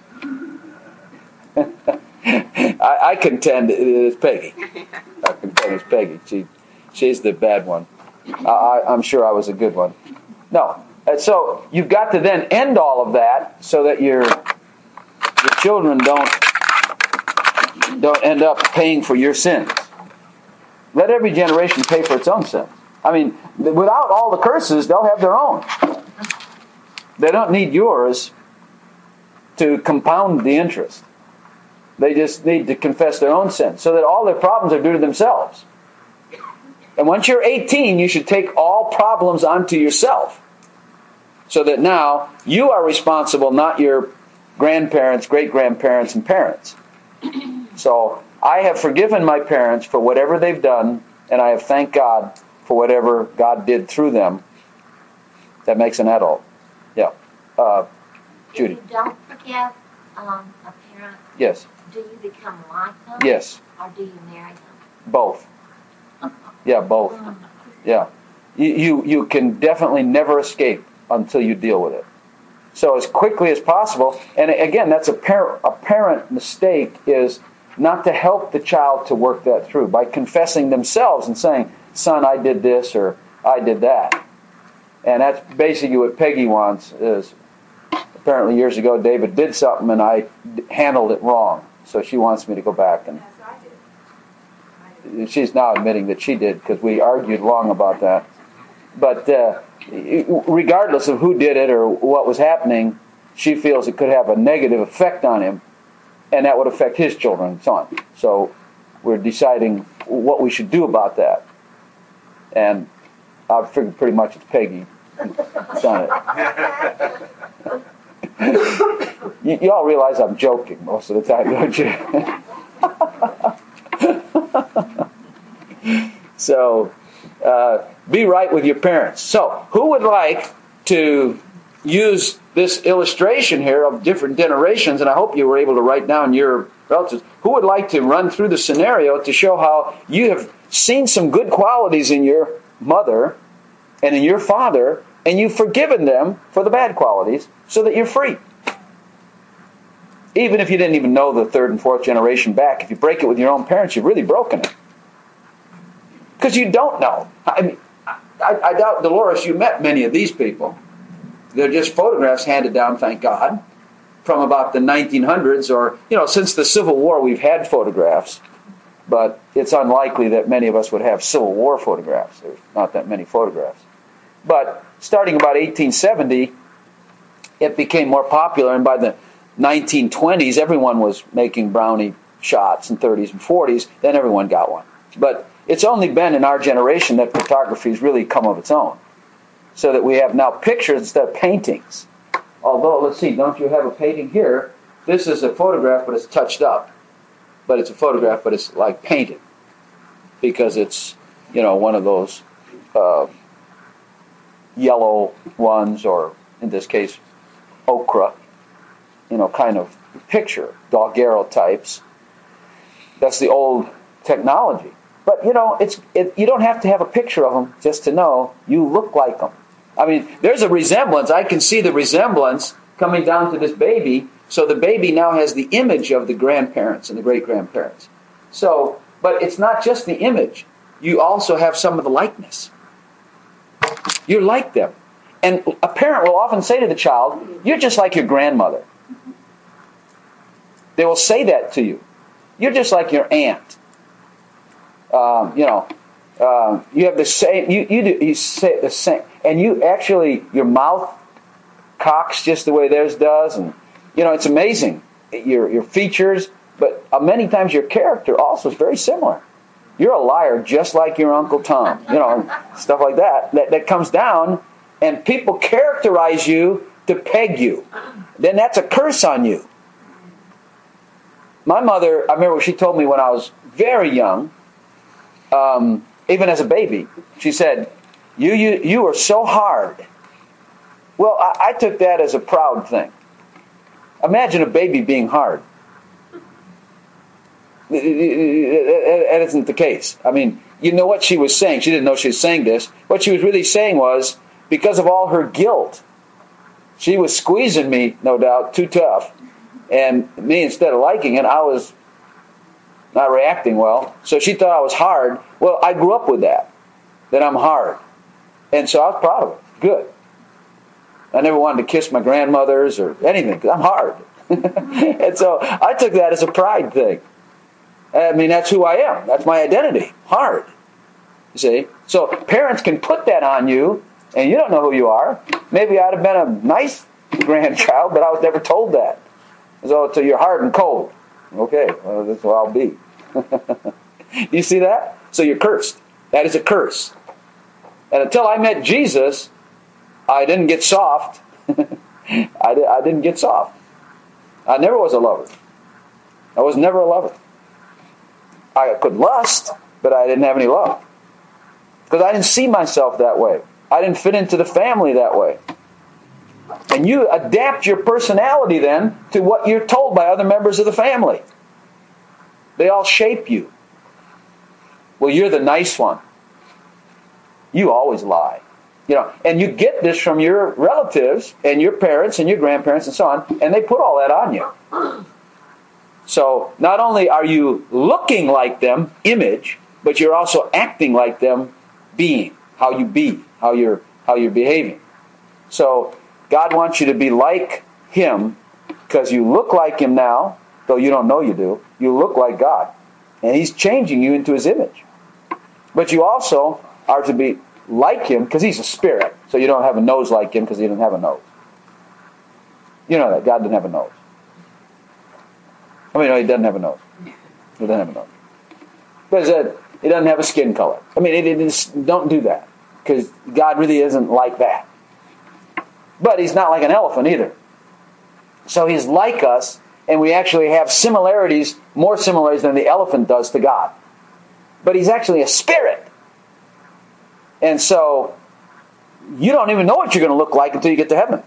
I contend it is Peggy. I contend it's Peggy. She's the bad one. I'm sure I was a good one. No. So you've got to then end all of that so that your children don't end up paying for your sins. Let every generation pay for its own sins. I mean, without all the curses, they'll have their own. They don't need yours to compound the interest. They just need to confess their own sins so that all their problems are due to themselves. And once you're 18, you should take all problems onto yourself. So that now you are responsible, not your grandparents, great-grandparents, and parents. So I have forgiven my parents for whatever they've done, and I have thanked God for whatever God did through them. That makes an adult. Yeah. Judy. If you don't forgive a parent, yes. Do you become like them? Yes. Or do you marry them? Both. Yeah, both. Yeah. You can definitely never escape until you deal with it. So as quickly as possible, and again, that's a parent mistake is not to help the child to work that through by confessing themselves and saying, son, I did this or I did that. And that's basically what Peggy wants is, apparently years ago David did something and I handled it wrong. So she wants me to go back and she's now admitting that she did because we argued long about that. But regardless of who did it or what was happening, she feels it could have a negative effect on him, and that would affect his children and so on. So we're deciding what we should do about that. And I figured pretty much it's Peggy who's done it. You all realize I'm joking most of the time, don't you? So, be right with your parents. So, who would like to use this illustration here of different generations, and I hope you were able to write down your relatives, who would like to run through the scenario to show how you have seen some good qualities in your mother and in your father, and you've forgiven them for the bad qualities so that you're free? Even if you didn't even know the third and fourth generation back, if you break it with your own parents, you've really broken it. Because you don't know. I mean, I doubt, Dolores, you met many of these people. They're just photographs handed down, thank God, from about the 1900s, or, since the Civil War we've had photographs, but it's unlikely that many of us would have Civil War photographs. There's not that many photographs. But starting about 1870, it became more popular, and by the 1920s, everyone was making brownie shots in 30s and 40s, then everyone got one. But it's only been in our generation that photography has really come of its own, so that we have now pictures instead of paintings. Although, let's see, don't you have a painting here? This is a photograph, but it's touched up. But it's a photograph, but it's like painted, because it's, one of those yellow ones, or in this case, ochre, kind of picture, daguerreotypes. That's the old technology. But, you don't have to have a picture of them just to know you look like them. I mean, there's a resemblance. I can see the resemblance coming down to this baby. So the baby now has the image of the grandparents and the great-grandparents. So, but it's not just the image. You also have some of the likeness. You're like them. And a parent will often say to the child, "You're just like your grandmother." They will say that to you. "You're just like your aunt." You have the same. You say the same, and you actually, your mouth cocks just the way theirs does, and it's amazing. Your features, but many times your character also is very similar. You're a liar, just like your Uncle Tom. Stuff like that. That comes down, and people characterize you to peg you. Then that's a curse on you. My mother, I remember what she told me when I was very young. Even as a baby, she said, you are so hard. Well, I took that as a proud thing. Imagine a baby being hard. That isn't the case. I mean, you know what she was saying. She didn't know she was saying this. What she was really saying was, because of all her guilt, she was squeezing me, no doubt, too tough. And me, instead of liking it, I was not reacting well. So she thought I was hard. Well, I grew up with that I'm hard. And so I was proud of it. Good. I never wanted to kiss my grandmothers or anything, because I'm hard. And so I took that as a pride thing. I mean, that's who I am. That's my identity. Hard. You see? So parents can put that on you, and you don't know who you are. Maybe I'd have been a nice grandchild, but I was never told that. So you're hard and cold. Okay, well, that's what I'll be. You see that? So you're cursed. That is a curse. And until I met Jesus, I didn't get soft. I didn't get soft. I never was a lover. I was never a lover. I could lust, but I didn't have any love. Because I didn't see myself that way. I didn't fit into the family that way. And you adapt your personality then to what you're told by other members of the family. They all shape you. Well, you're the nice one. You always lie. And you get this from your relatives and your parents and your grandparents and so on, and they put all that on you. So not only are you looking like them, image, but you're also acting like them, being, how you be, how you're behaving. So God wants you to be like Him, because you look like Him now, though you don't know you do. You look like God. And He's changing you into His image. But you also are to be like Him, because He's a spirit. So you don't have a nose like Him, because He didn't have a nose. You know that. God didn't have a nose. I mean, no, He doesn't have a nose. He doesn't have a nose. Because He doesn't have a skin color. I mean, don't do that. Because God really isn't like that. But He's not like an elephant either. So He's like us, and we actually have similarities, more similarities than the elephant does to God. But He's actually a spirit. And so you don't even know what you're going to look like until you get to heaven.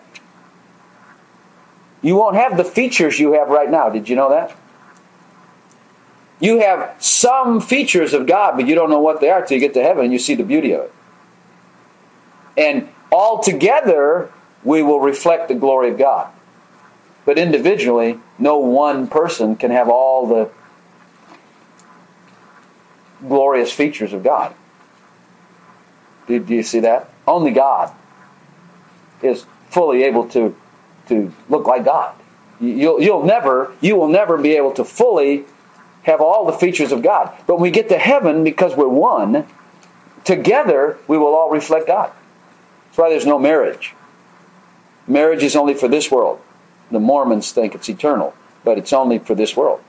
You won't have the features you have right now. Did you know that? You have some features of God, but you don't know what they are until you get to heaven and you see the beauty of it. And altogether, we will reflect the glory of God. But individually, no one person can have all the glorious features of God. Do you see that? Only God is fully able to look like God. You will never be able to fully have all the features of God. But when we get to heaven, because we're one, together we will all reflect God. That's why there's no marriage. Marriage is only for this world. The Mormons think it's eternal, but it's only for this world.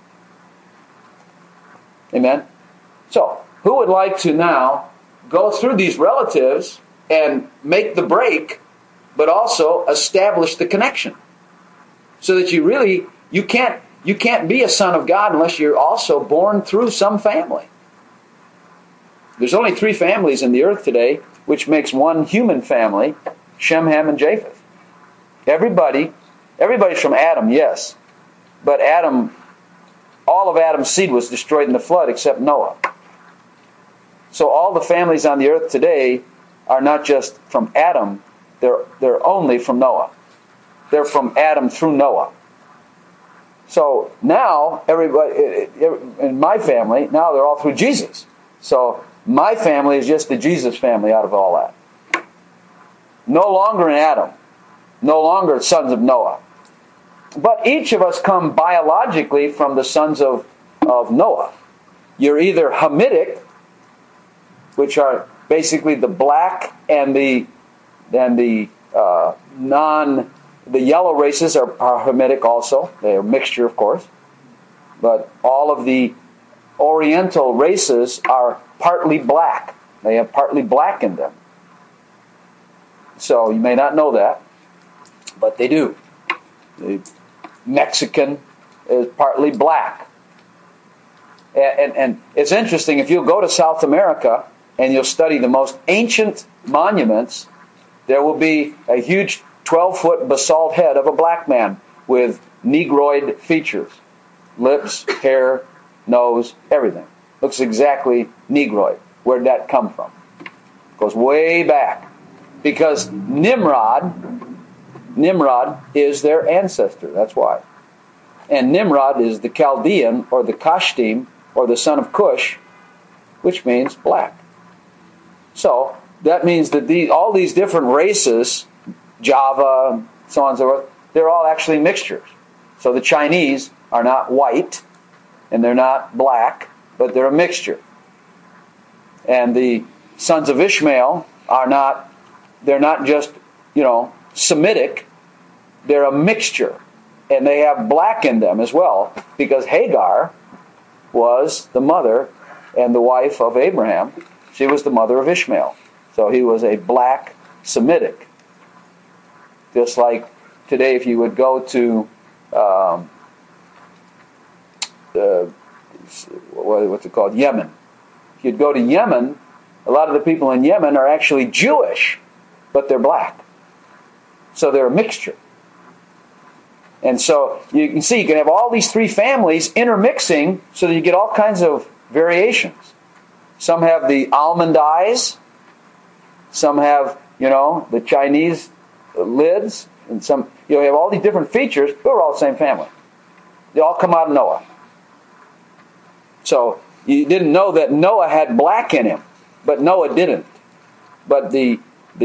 Amen? So, who would like to now go through these relatives and make the break, but also establish the connection? So that you can't be a son of God unless you're also born through some family. There's only 3 families in the earth today, which makes one human family, Shem, Ham, and Japheth. Everybody's from Adam, yes. But all of Adam's seed was destroyed in the flood except Noah. So all the families on the earth today are not just from Adam, they're only from Noah. They're from Adam through Noah. So now, everybody in my family, now they're all through Jesus. So my family is just the Jesus family out of all that. No longer in Adam. No longer sons of Noah. But each of us come biologically from the sons of Noah. You're either Hamitic, which are basically the black and the yellow races are Hamitic also. They're a mixture, of course. But all of the Oriental races are partly black. They have partly black in them. So you may not know that, but they do. The Mexican is partly black. And it's interesting, if you'll go to South America and you'll study the most ancient monuments, there will be a huge 12-foot basalt head of a black man with negroid features. Lips, hair, nose, everything. Looks exactly negroid. Where'd that come from? Goes way back. Because Nimrod is their ancestor. That's why. And Nimrod is the Chaldean, or the Kashtim, or the son of Cush, which means black. So that means that all these different races, Java, so on and so forth, they're all actually mixtures. So the Chinese are not white, and they're not black, but they're a mixture. And the sons of Ishmael they're not just, Semitic, they're a mixture. And they have black in them as well, because Hagar was the mother and the wife of Abraham. She was the mother of Ishmael. So he was a black Semitic. Just like today, if you would go to what's it called? Yemen. If you'd go to Yemen, a lot of the people in Yemen are actually Jewish, but they're black. So they're a mixture. And so you can see, you can have all these 3 families intermixing so that you get all kinds of variations. Some have the almond eyes. Some have, the Chinese lids. And some, you have all these different features, but we're all the same family. They all come out of Noah. So you didn't know that Noah had black in him, but Noah didn't. But the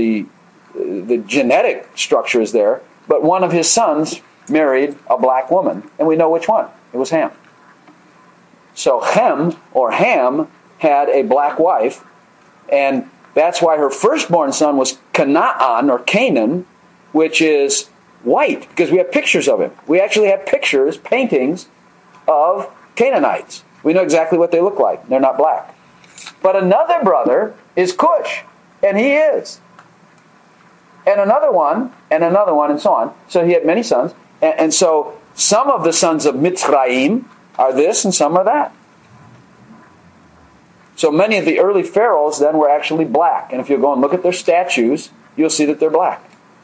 genetic structure is there. But one of his sons married a black woman, and we know which one. It was Ham. So Ham had a black wife, and that's why her firstborn son was Canaan, or Canaan, which is white, because we have pictures of him. We actually have pictures, paintings of Canaanites. We know exactly what they look like. They're not black. But another brother is Cush, and he is. And another one, and so on. So he had many sons. And so some of the sons of Mitzrayim are this, and some are that. So many of the early pharaohs then were actually black. And if you go and look at their statues, you'll see that they're black.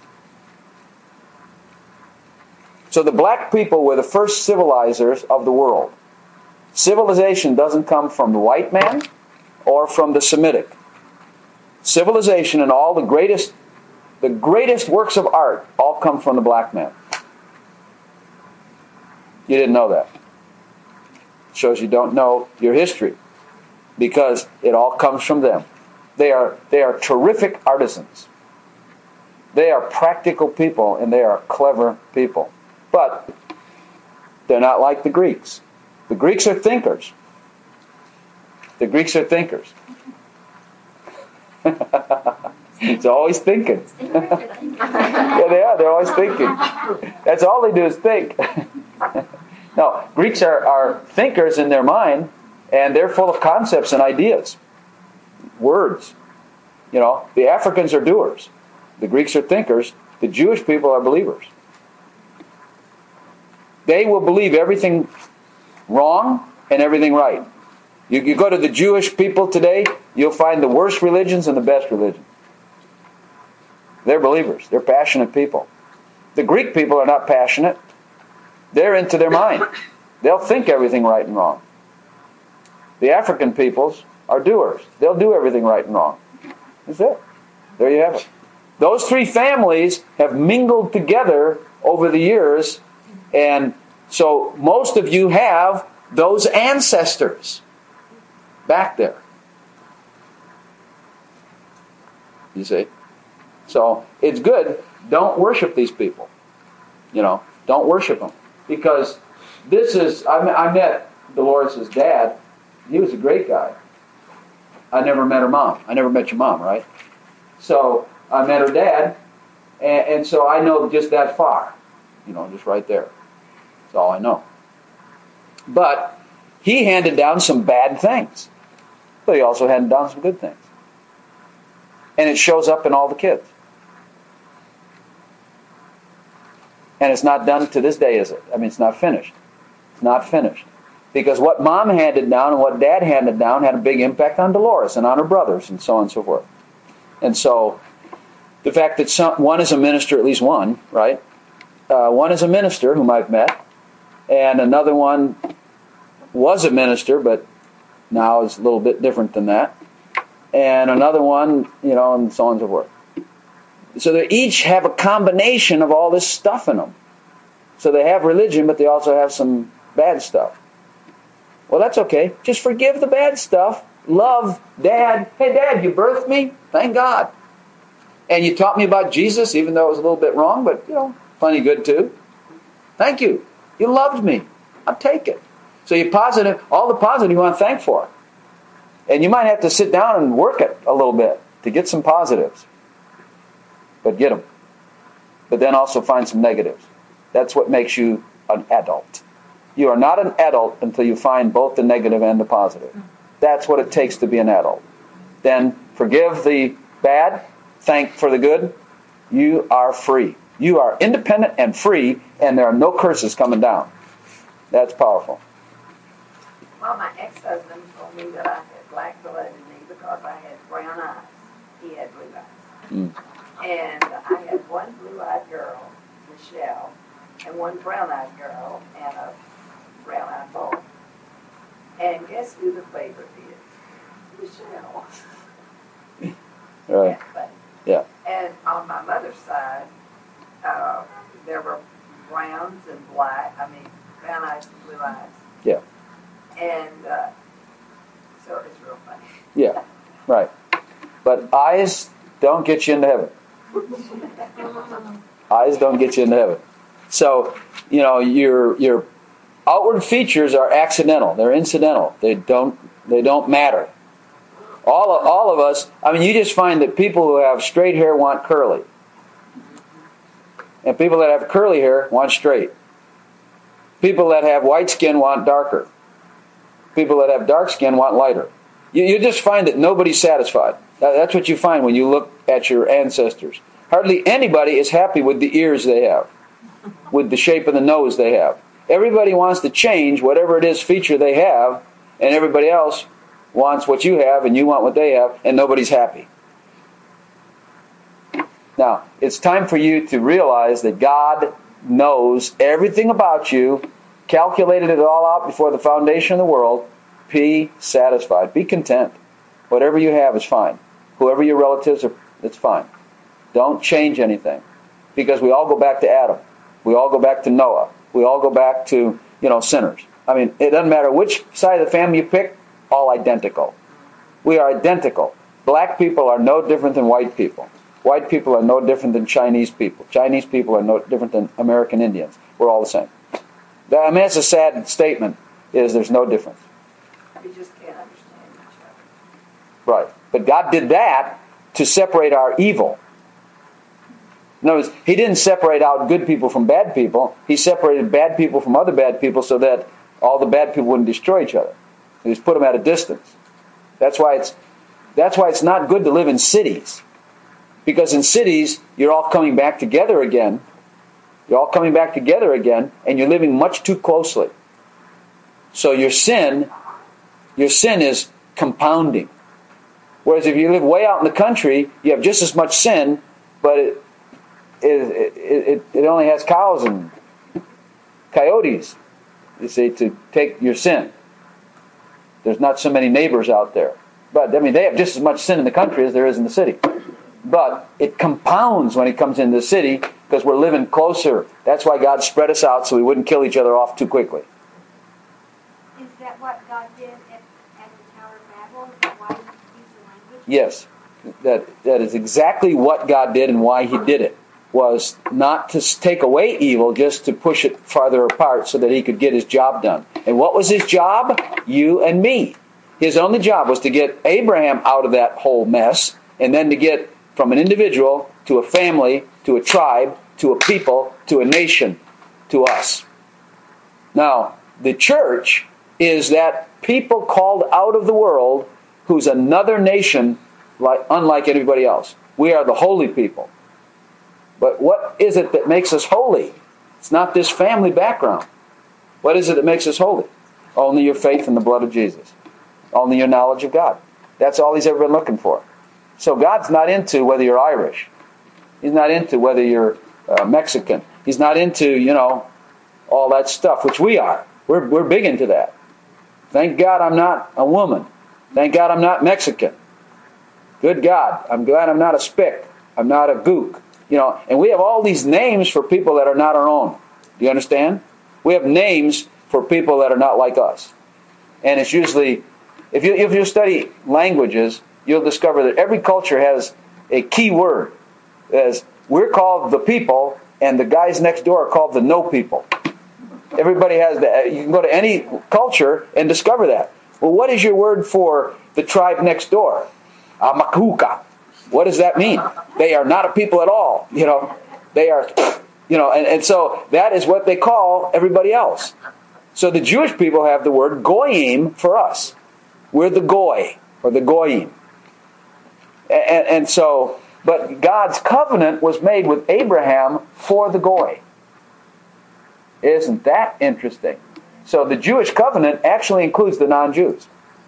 So the black people were the first civilizers of the world. Civilization doesn't come from the white man or from the Semitic. Civilization and all the greatest works of art all come from the black man. You didn't know that. Shows you don't know your history, because it all comes from them. They are terrific artisans. They are practical people, and they are clever people. But they're not like the Greeks. The Greeks are thinkers. The Greeks are thinkers. It's always thinking. Yeah, they are. They're always thinking. That's all they do is think. No, Greeks are thinkers in their mind, and they're full of concepts and ideas, words. You know, the Africans are doers. The Greeks are thinkers. The Jewish people are believers. They will believe everything wrong and everything right. You go to the Jewish people today, you'll find the worst religions and the best religions. They're believers. They're passionate people. The Greek people are not passionate. They're into their mind. They'll think everything right and wrong. The African peoples are doers. They'll do everything right and wrong. That's it. There you have it. Those three families have mingled together over the years, and so most of you have those ancestors back there. You see? So it's good. Don't worship these people. You know, don't worship them. Because this is, I met Dolores' dad. He was a great guy. I never met her mom. I never met your mom, right? So I met her dad, and so I know just that far. You know, just right there. That's all I know. But he handed down some bad things. But he also handed down some good things. And it shows up in all the kids. And it's not done to this day, is it? I mean, it's not finished. It's not finished. Because what Mom handed down and what Dad handed down had a big impact on Dolores and on her brothers and so on and so forth. And so the fact that one is a minister, at least one, right? One is a minister whom I've met, and another one was a minister, but now is a little bit different than that. And another one, you know, and so on and so forth. So they each have a combination of all this stuff in them. So they have religion, but they also have some bad stuff. Well, that's okay. Just forgive the bad stuff. Love Dad. Hey, Dad, you birthed me? Thank God. And you taught me about Jesus, even though it was a little bit wrong, but, you know, plenty good too. Thank you. You loved me. I'll take it. So you positive, all the positive you want to thank for. And you might have to sit down and work it a little bit to get some positives. But get them. But then also find some negatives. That's what makes you an adult. You are not an adult until you find both the negative and the positive. That's what it takes to be an adult. Then forgive the bad, thank for the good. You are free. You are independent and free, and there are no curses coming down. That's powerful. Well, my ex-husband told me that I had black blood in me because I had brown eyes. He had blue eyes. And I had one blue-eyed girl, Michelle, and one brown-eyed girl, and a brown-eyed boy. And guess who the favorite is? Michelle. Right. Yeah. And on my mother's side, there were browns and brown eyes and blue eyes. Yeah. And so it was real funny. Yeah. Right. But eyes don't get you into heaven. Eyes don't get you into heaven. So, you know, your outward features are accidental. They're incidental. They don't matter. All of us, I mean, you just find that people who have straight hair want curly. And people that have curly hair want straight. People that have white skin want darker. People that have dark skin want lighter. You just find that nobody's satisfied. That's what you find when you look at your ancestors. Hardly anybody is happy with the ears they have, with the shape of the nose they have. Everybody wants to change whatever it is feature they have, and everybody else wants what you have, and you want what they have, and nobody's happy. Now, it's time for you to realize that God knows everything about you, calculated it all out before the foundation of the world. Be satisfied. Be content. Whatever you have is fine. Whoever your relatives are, it's fine. Don't change anything. Because we all go back to Adam. We all go back to Noah. We all go back to, sinners. I mean, it doesn't matter which side of the family you pick, all identical. We are identical. Black people are no different than white people. White people are no different than Chinese people. Chinese people are no different than American Indians. We're all the same. I mean, that's a sad statement, is there's no difference. We just can't understand each other. Right. But God did that to separate our evil. In other words, He didn't separate out good people from bad people. He separated bad people from other bad people so that all the bad people wouldn't destroy each other. He just put them at a distance. That's why it's not good to live in cities. Because in cities, you're all coming back together again. You're all coming back together again, and you're living much too closely. So your sin is compounding. Whereas if you live way out in the country, you have just as much sin, but it only has cows and coyotes, you see, to take your sin. There's not so many neighbors out there. But, I mean, they have just as much sin in the country as there is in the city. But it compounds when it comes into the city because we're living closer. That's why God spread us out so we wouldn't kill each other off too quickly. Is that what God did at the Tower of Babel? Is that why He used the language? Yes. That is exactly what God did and why He did it. Was not to take away evil, just to push it farther apart so that He could get His job done. And what was His job? You and me. His only job was to get Abraham out of that whole mess, and then to get from an individual to a family, to a tribe, to a people, to a nation, to us. Now, the church is that people called out of the world who's another nation unlike anybody else. We are the holy people. But what is it that makes us holy? It's not this family background. What is it that makes us holy? Only your faith in the blood of Jesus. Only your knowledge of God. That's all He's ever been looking for. So God's not into whether you're Irish. He's not into whether you're Mexican. He's not into, all that stuff, which we are. We're big into that. Thank God I'm not a woman. Thank God I'm not Mexican. Good God, I'm glad I'm not a spick. I'm not a gook. And we have all these names for people that are not our own. Do you understand? We have names for people that are not like us. And it's usually, if you study languages, you'll discover that every culture has a key word. As we're called the people, and the guys next door are called the no people. Everybody has that. You can go to any culture and discover that. Well, what is your word for the tribe next door? Amakuka. What does that mean? They are not a people at all. They are, and so that is what they call everybody else. So the Jewish people have the word goyim for us. We're the goy, or the goyim. And so, but God's covenant was made with Abraham for the goy. Isn't that interesting? So the Jewish covenant actually includes the non-Jews.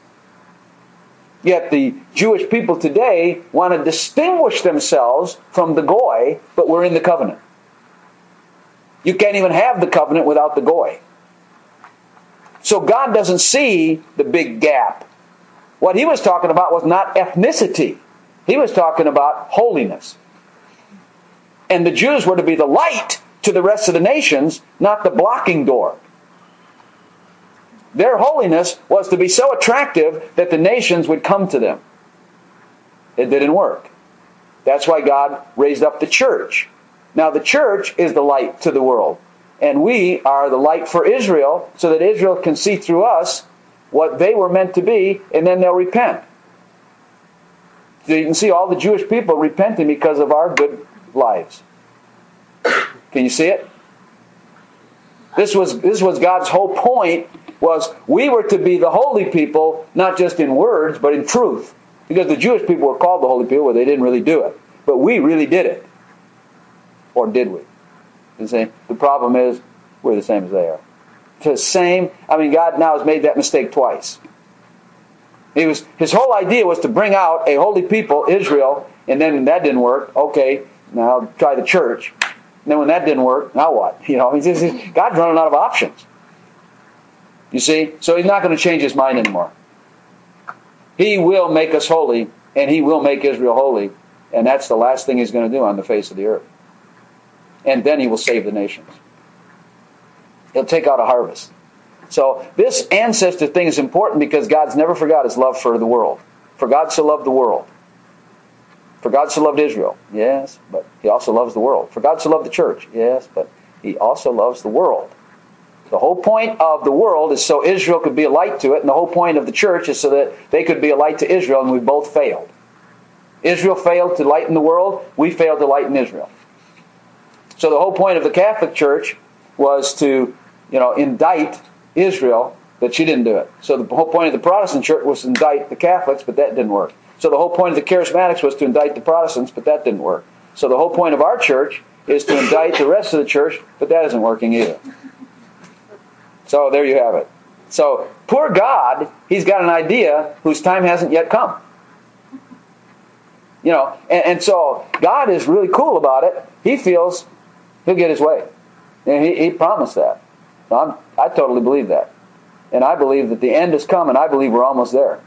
Yet the Jewish people today want to distinguish themselves from the goy, but we're in the covenant. You can't even have the covenant without the goy. So God doesn't see the big gap. What He was talking about was not ethnicity. He was talking about holiness. And the Jews were to be the light to the rest of the nations, not the blocking door. Their holiness was to be so attractive that the nations would come to them. It didn't work. That's why God raised up the church. Now the church is the light to the world. And we are the light for Israel so that Israel can see through us what they were meant to be, and then they'll repent. So you can see all the Jewish people repenting because of our good lives. Can you see it? This was God's whole point, was we were to be the holy people, not just in words, but in truth. Because the Jewish people were called the holy people, but they didn't really do it. But we really did it. Or did we? You see? The problem is, we're the same as they are. God now has made that mistake twice. His whole idea was to bring out a holy people, Israel, and then when that didn't work, okay, now I'll try the church. And then when that didn't work, now what? God's running out of options. You see? So He's not going to change His mind anymore. He will make us holy, and He will make Israel holy, and that's the last thing He's going to do on the face of the earth. And then He will save the nations. He'll take out a harvest. So this ancestor thing is important because God's never forgot His love for the world. For God so loved the world For God so loved Israel. Yes, but he also loves the world. For God so loved the church. Yes, but he also loves the world. The whole point of the world is so Israel could be a light to it, and the whole point of the church is so that they could be a light to Israel, and we both failed. Israel failed to lighten the world. We failed to lighten Israel. So the whole point of the Catholic Church was to, indict Israel, but she didn't do it. So the whole point of the Protestant Church was to indict the Catholics, but that didn't work. So the whole point of the Charismatics was to indict the Protestants, but that didn't work. So the whole point of our church is to indict the rest of the church, but that isn't working either. So there you have it. So poor God, he's got an idea whose time hasn't yet come. And so God is really cool about it. He feels he'll get his way. And he promised that. I totally believe that. And I believe that the end has come, and I believe we're almost there.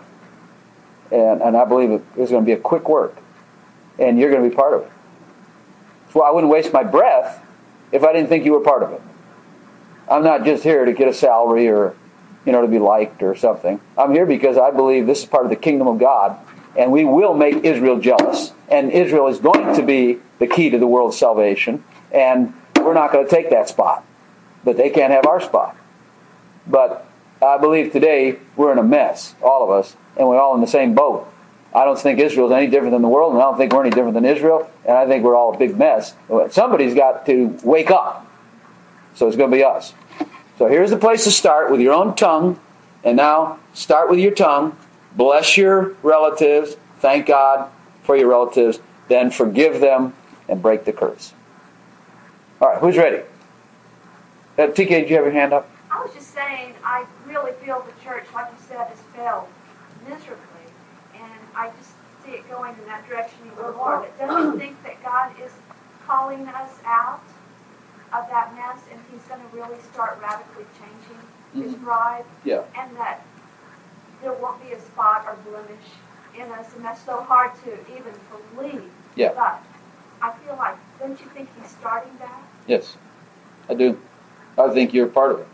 And I believe it's going to be a quick work. And you're going to be part of it. So I wouldn't waste my breath if I didn't think you were part of it. I'm not just here to get a salary or, to be liked or something. I'm here because I believe this is part of the kingdom of God, and we will make Israel jealous. And Israel is going to be the key to the world's salvation, and we're not going to take that spot. But they can't have our spot. But I believe today we're in a mess, all of us, and we're all in the same boat. I don't think Israel's any different than the world, and I don't think we're any different than Israel, and I think we're all a big mess. Somebody's got to wake up. So it's going to be us. So here's the place to start, with your own tongue. And now, start with your tongue. Bless your relatives. Thank God for your relatives. Then forgive them and break the curse. All right, who's ready? TK, did you have your hand up? I was just saying, I really feel the church, like you said, has failed miserably. And I just see it going in that direction even more. But don't you think that God is calling us out of that mess, and he's going to really start radically changing his bride? Yeah. And that there won't be a spot or blemish in us, and that's so hard to even believe. Yeah. But I feel like, don't you think he's starting that? Yes, I do. I think you're part of it.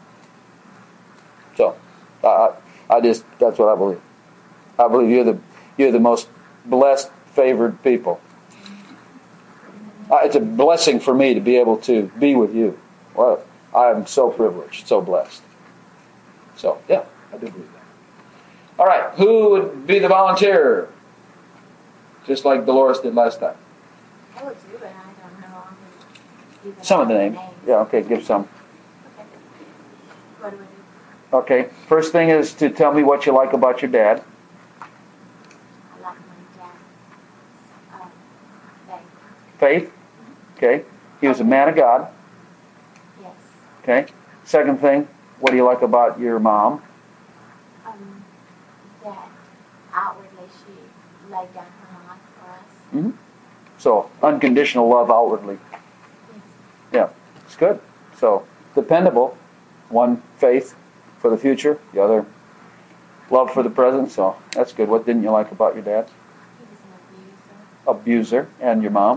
So, that's what I believe. I believe you're the most blessed, favored people. It's a blessing for me to be able to be with you. Well, I am so privileged, so blessed. So, yeah, I do believe that. All right, who would be the volunteer? Just like Dolores did last time. I would do it. I don't know. Some of the names. Yeah, okay, give some. Okay. What do we do? Okay, first thing is to tell me what you like about your dad. I like my dad's faith. Faith. Okay, he was a man of God. Yes. Okay, second thing, what do you like about your mom? That outwardly she laid down her life for us. Mm-hmm. So, unconditional love outwardly. Yeah, it's good. So, dependable. One, faith for the future. The other, love for the present. So, that's good. What didn't you like about your dad? He was an abuser. Abuser. And your mom?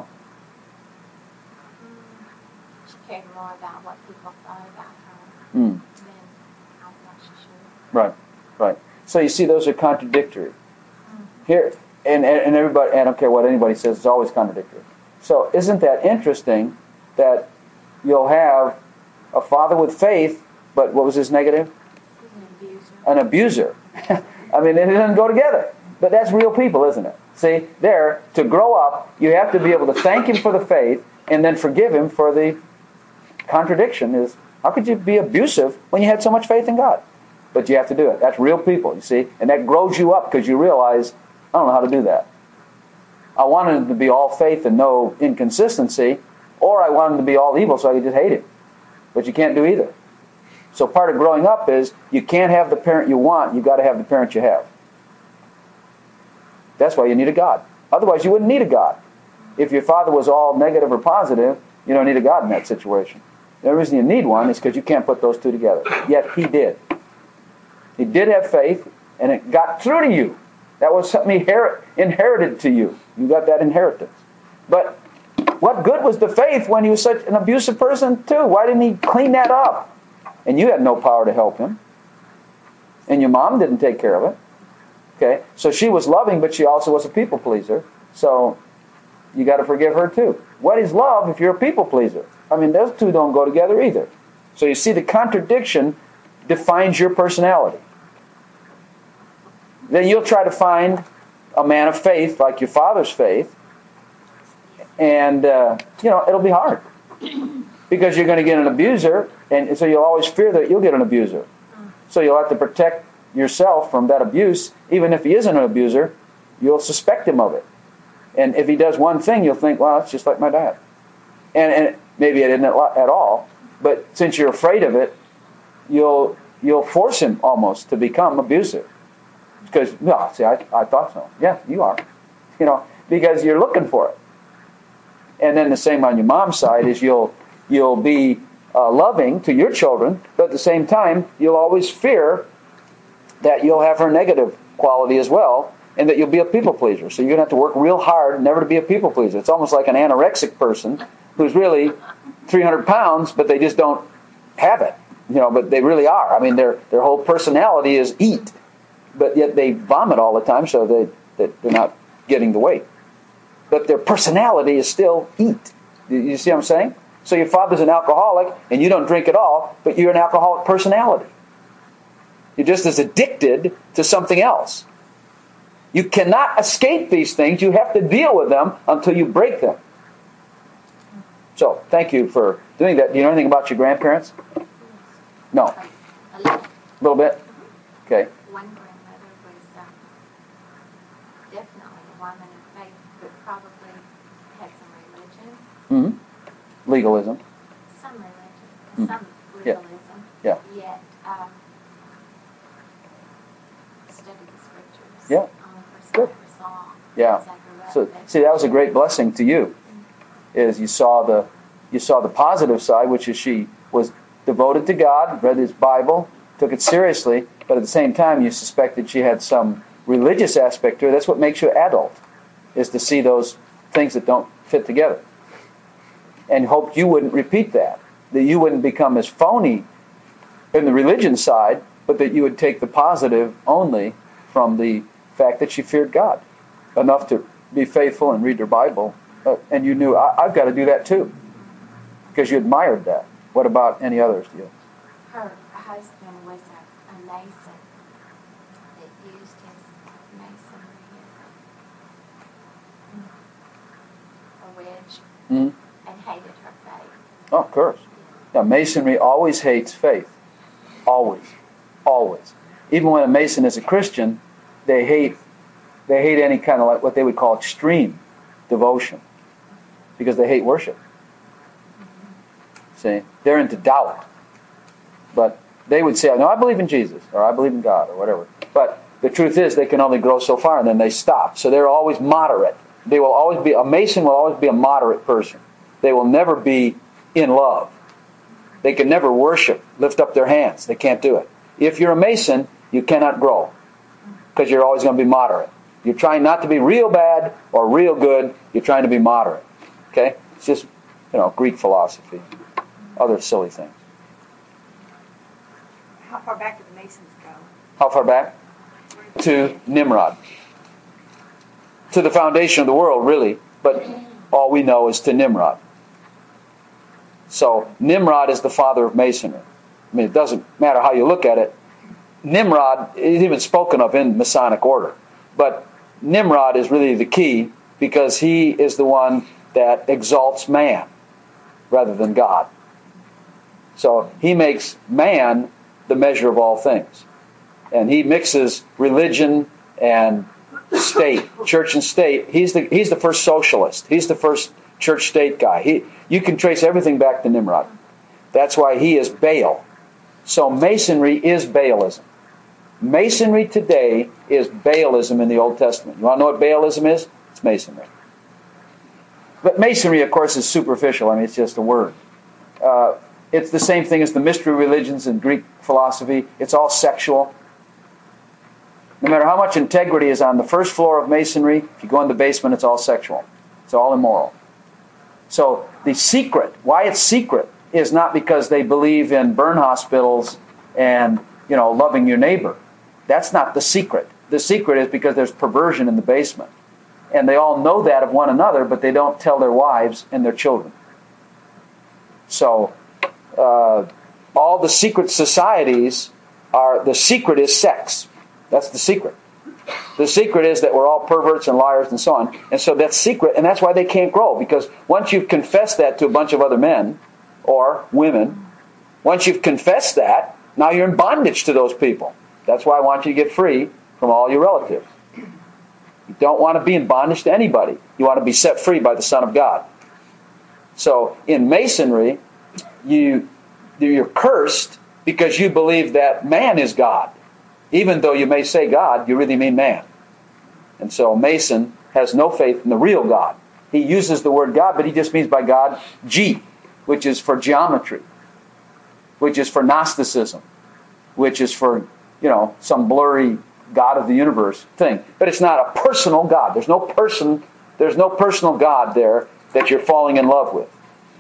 She cared more about what people thought about her Mm. than I thought she should. Right, right. So you see, those are contradictory. Here, and everybody, I don't care what anybody says, it's always contradictory. So isn't that interesting that you'll have a father with faith, but what was his negative? He was an abuser. An abuser. I mean, it doesn't go together. But that's real people, isn't it? See, there, to grow up, you have to be able to thank him for the faith and then forgive him for the contradiction. Is how could you be abusive when you had so much faith in God? But you have to do it. That's real people, you see. And that grows you up because you realize, I don't know how to do that. I wanted him to be all faith and no inconsistency, or I wanted him to be all evil so I could just hate him. But you can't do either. So part of growing up is you can't have the parent you want, you've got to have the parent you have. That's why you need a God. Otherwise you wouldn't need a God. If your father was all negative or positive, you don't need a God in that situation. The reason you need one is because you can't put those two together. Yet he did. He did have faith, and it got through to you. That was something he inherited to you. You got that inheritance. But what good was the faith when he was such an abusive person too? Why didn't he clean that up? And you had no power to help him. And your mom didn't take care of it. Okay, so she was loving, but she also was a people pleaser. So you got to forgive her too. What is love if you're a people pleaser? I mean, those two don't go together either. So you see, the contradiction defines your personality. Then you'll try to find a man of faith, like your father's faith, and it'll be hard. Because you're going to get an abuser, and so you'll always fear that you'll get an abuser. So you'll have to protect yourself from that abuse. Even if he isn't an abuser, you'll suspect him of it. And if he does one thing, you'll think, well, it's just like my dad. And maybe it isn't at all, but since you're afraid of it, you'll force him almost to become abusive. Because, no, see, I thought so. Yeah, you are. Because you're looking for it. And then the same on your mom's side is you'll be loving to your children, but at the same time, you'll always fear that you'll have her negative quality as well, and that you'll be a people pleaser. So you're going to have to work real hard never to be a people pleaser. It's almost like an anorexic person who's really 300 pounds, but they just don't have it. But they really are. I mean, their whole personality is eat, but yet they vomit all the time, so they're not getting the weight. But their personality is still eat. You see what I'm saying? So your father's an alcoholic, and you don't drink at all, but you're an alcoholic personality. You're just as addicted to something else. You cannot escape these things. You have to deal with them until you break them. So, thank you for doing that. Do you know anything about your grandparents? No. A little bit? Okay. One grandmother was definitely a woman of faith, but probably had some religion. Mm-hmm. Legalism. Some religion. Some legalism. Yeah. Yet studied the scriptures. Yeah. Good. Yeah. So, see, that was a great blessing to you. Is you saw the positive side, which is she was devoted to God, read his Bible, took it seriously, but at the same time you suspected she had some religious aspect to her. That's what makes you adult, is to see those things that don't fit together. And hoped you wouldn't repeat that you wouldn't become as phony in the religion side, but that you would take the positive only from the fact that she feared God enough to be faithful and read her Bible. And you knew, I've got to do that too. Because you admired that. What about any others to you? Her husband was a mason that used his masonry as a wedge and hated her faith. Oh, of course. Now, masonry always hates faith. Always. Always. Even when a mason is a Christian, they hate any kind of like what they would call extreme devotion. Because they hate worship. See? They're into doubt. But they would say, no, I believe in Jesus, or I believe in God, or whatever. But the truth is, they can only grow so far, and then they stop. So they're always moderate. A Mason will always be a moderate person. They will never be in love. They can never worship, lift up their hands. They can't do it. If you're a Mason, you cannot grow. Because you're always going to be moderate. You're trying not to be real bad or real good. You're trying to be moderate. Okay? It's just, Greek philosophy. Other silly things. How far back did the Masons go? How far back? To Nimrod. To the foundation of the world, really. But all we know is to Nimrod. So, Nimrod is the father of Masonry. I mean, it doesn't matter how you look at it. Nimrod is even spoken of in Masonic order. But Nimrod is really the key because he is the one that exalts man rather than God. So he makes man the measure of all things. And he mixes religion and state, church and state. He's the first socialist. He's the first church-state guy. You can trace everything back to Nimrod. That's why he is Baal. So Masonry is Baalism. Masonry today is Baalism in the Old Testament. You want to know what Baalism is? It's Masonry. But Masonry, of course, is superficial. I mean, it's just a word. It's the same thing as the mystery religions and Greek philosophy. It's all sexual. No matter how much integrity is on the first floor of Masonry, if you go in the basement, it's all sexual. It's all immoral. So the secret, why it's secret, is not because they believe in burn hospitals and, loving your neighbor. That's not the secret. The secret is because there's perversion in the basement. And they all know that of one another, but they don't tell their wives and their children. So, all the secret societies the secret is sex. That's the secret. The secret is that we're all perverts and liars and so on. And so that's secret, and that's why they can't grow. Because once you've confessed that to a bunch of other men or women, once you've confessed that, now you're in bondage to those people. That's why I want you to get free from all your relatives. You don't want to be in bondage to anybody. You want to be set free by the Son of God. So in Masonry, you're cursed because you believe that man is God. Even though you may say God, you really mean man. And so Mason has no faith in the real God. He uses the word God, but he just means by God, G, which is for geometry, which is for Gnosticism, which is for, some blurry God of the universe thing. But it's not a personal God. There's no personal God there that you're falling in love with.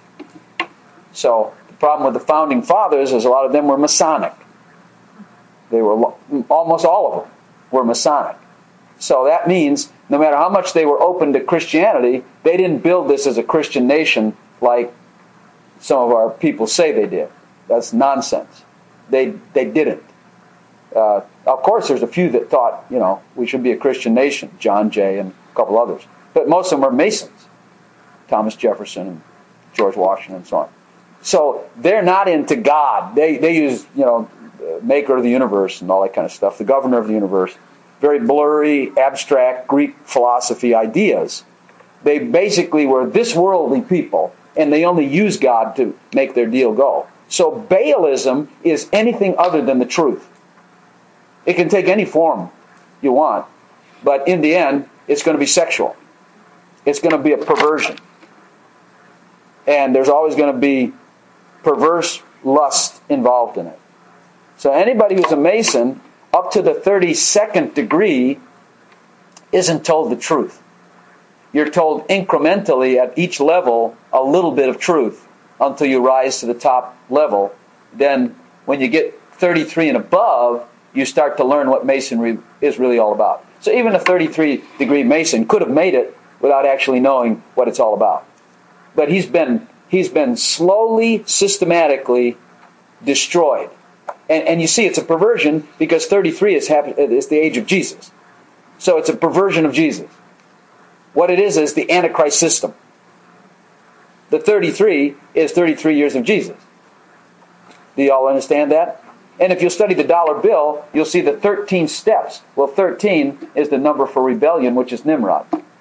So the problem with the founding fathers is a lot of them were Masonic. They were, almost all of them were Masonic. So that means no matter how much they were open to Christianity, they didn't build this as a Christian nation like some of our people say they did. That's nonsense. They didn't. Of course, there's a few that thought, we should be a Christian nation, John Jay and a couple others. But most of them were Masons, Thomas Jefferson and George Washington and so on. So they're not into God. They use, maker of the universe and all that kind of stuff, the governor of the universe, very blurry, abstract Greek philosophy ideas. They basically were this worldly people, and they only use God to make their deal go. So Baalism is anything other than the truth. It can take any form you want, but in the end, it's going to be sexual. It's going to be a perversion. And there's always going to be perverse lust involved in it. So anybody who's a Mason, up to the 32nd degree, isn't told the truth. You're told incrementally at each level a little bit of truth until you rise to the top level. Then when you get 33 and above, you start to learn what Masonry is really all about. So even a 33-degree Mason could have made it without actually knowing what it's all about. But he's been slowly, systematically destroyed. And you see, it's a perversion because 33 is the age of Jesus. So it's a perversion of Jesus. What it is the Antichrist system. The 33 is 33 years of Jesus. Do you all understand that? And if you'll study the dollar bill, you'll see the 13 steps. Well, 13 is the number for rebellion, which is Nimrod.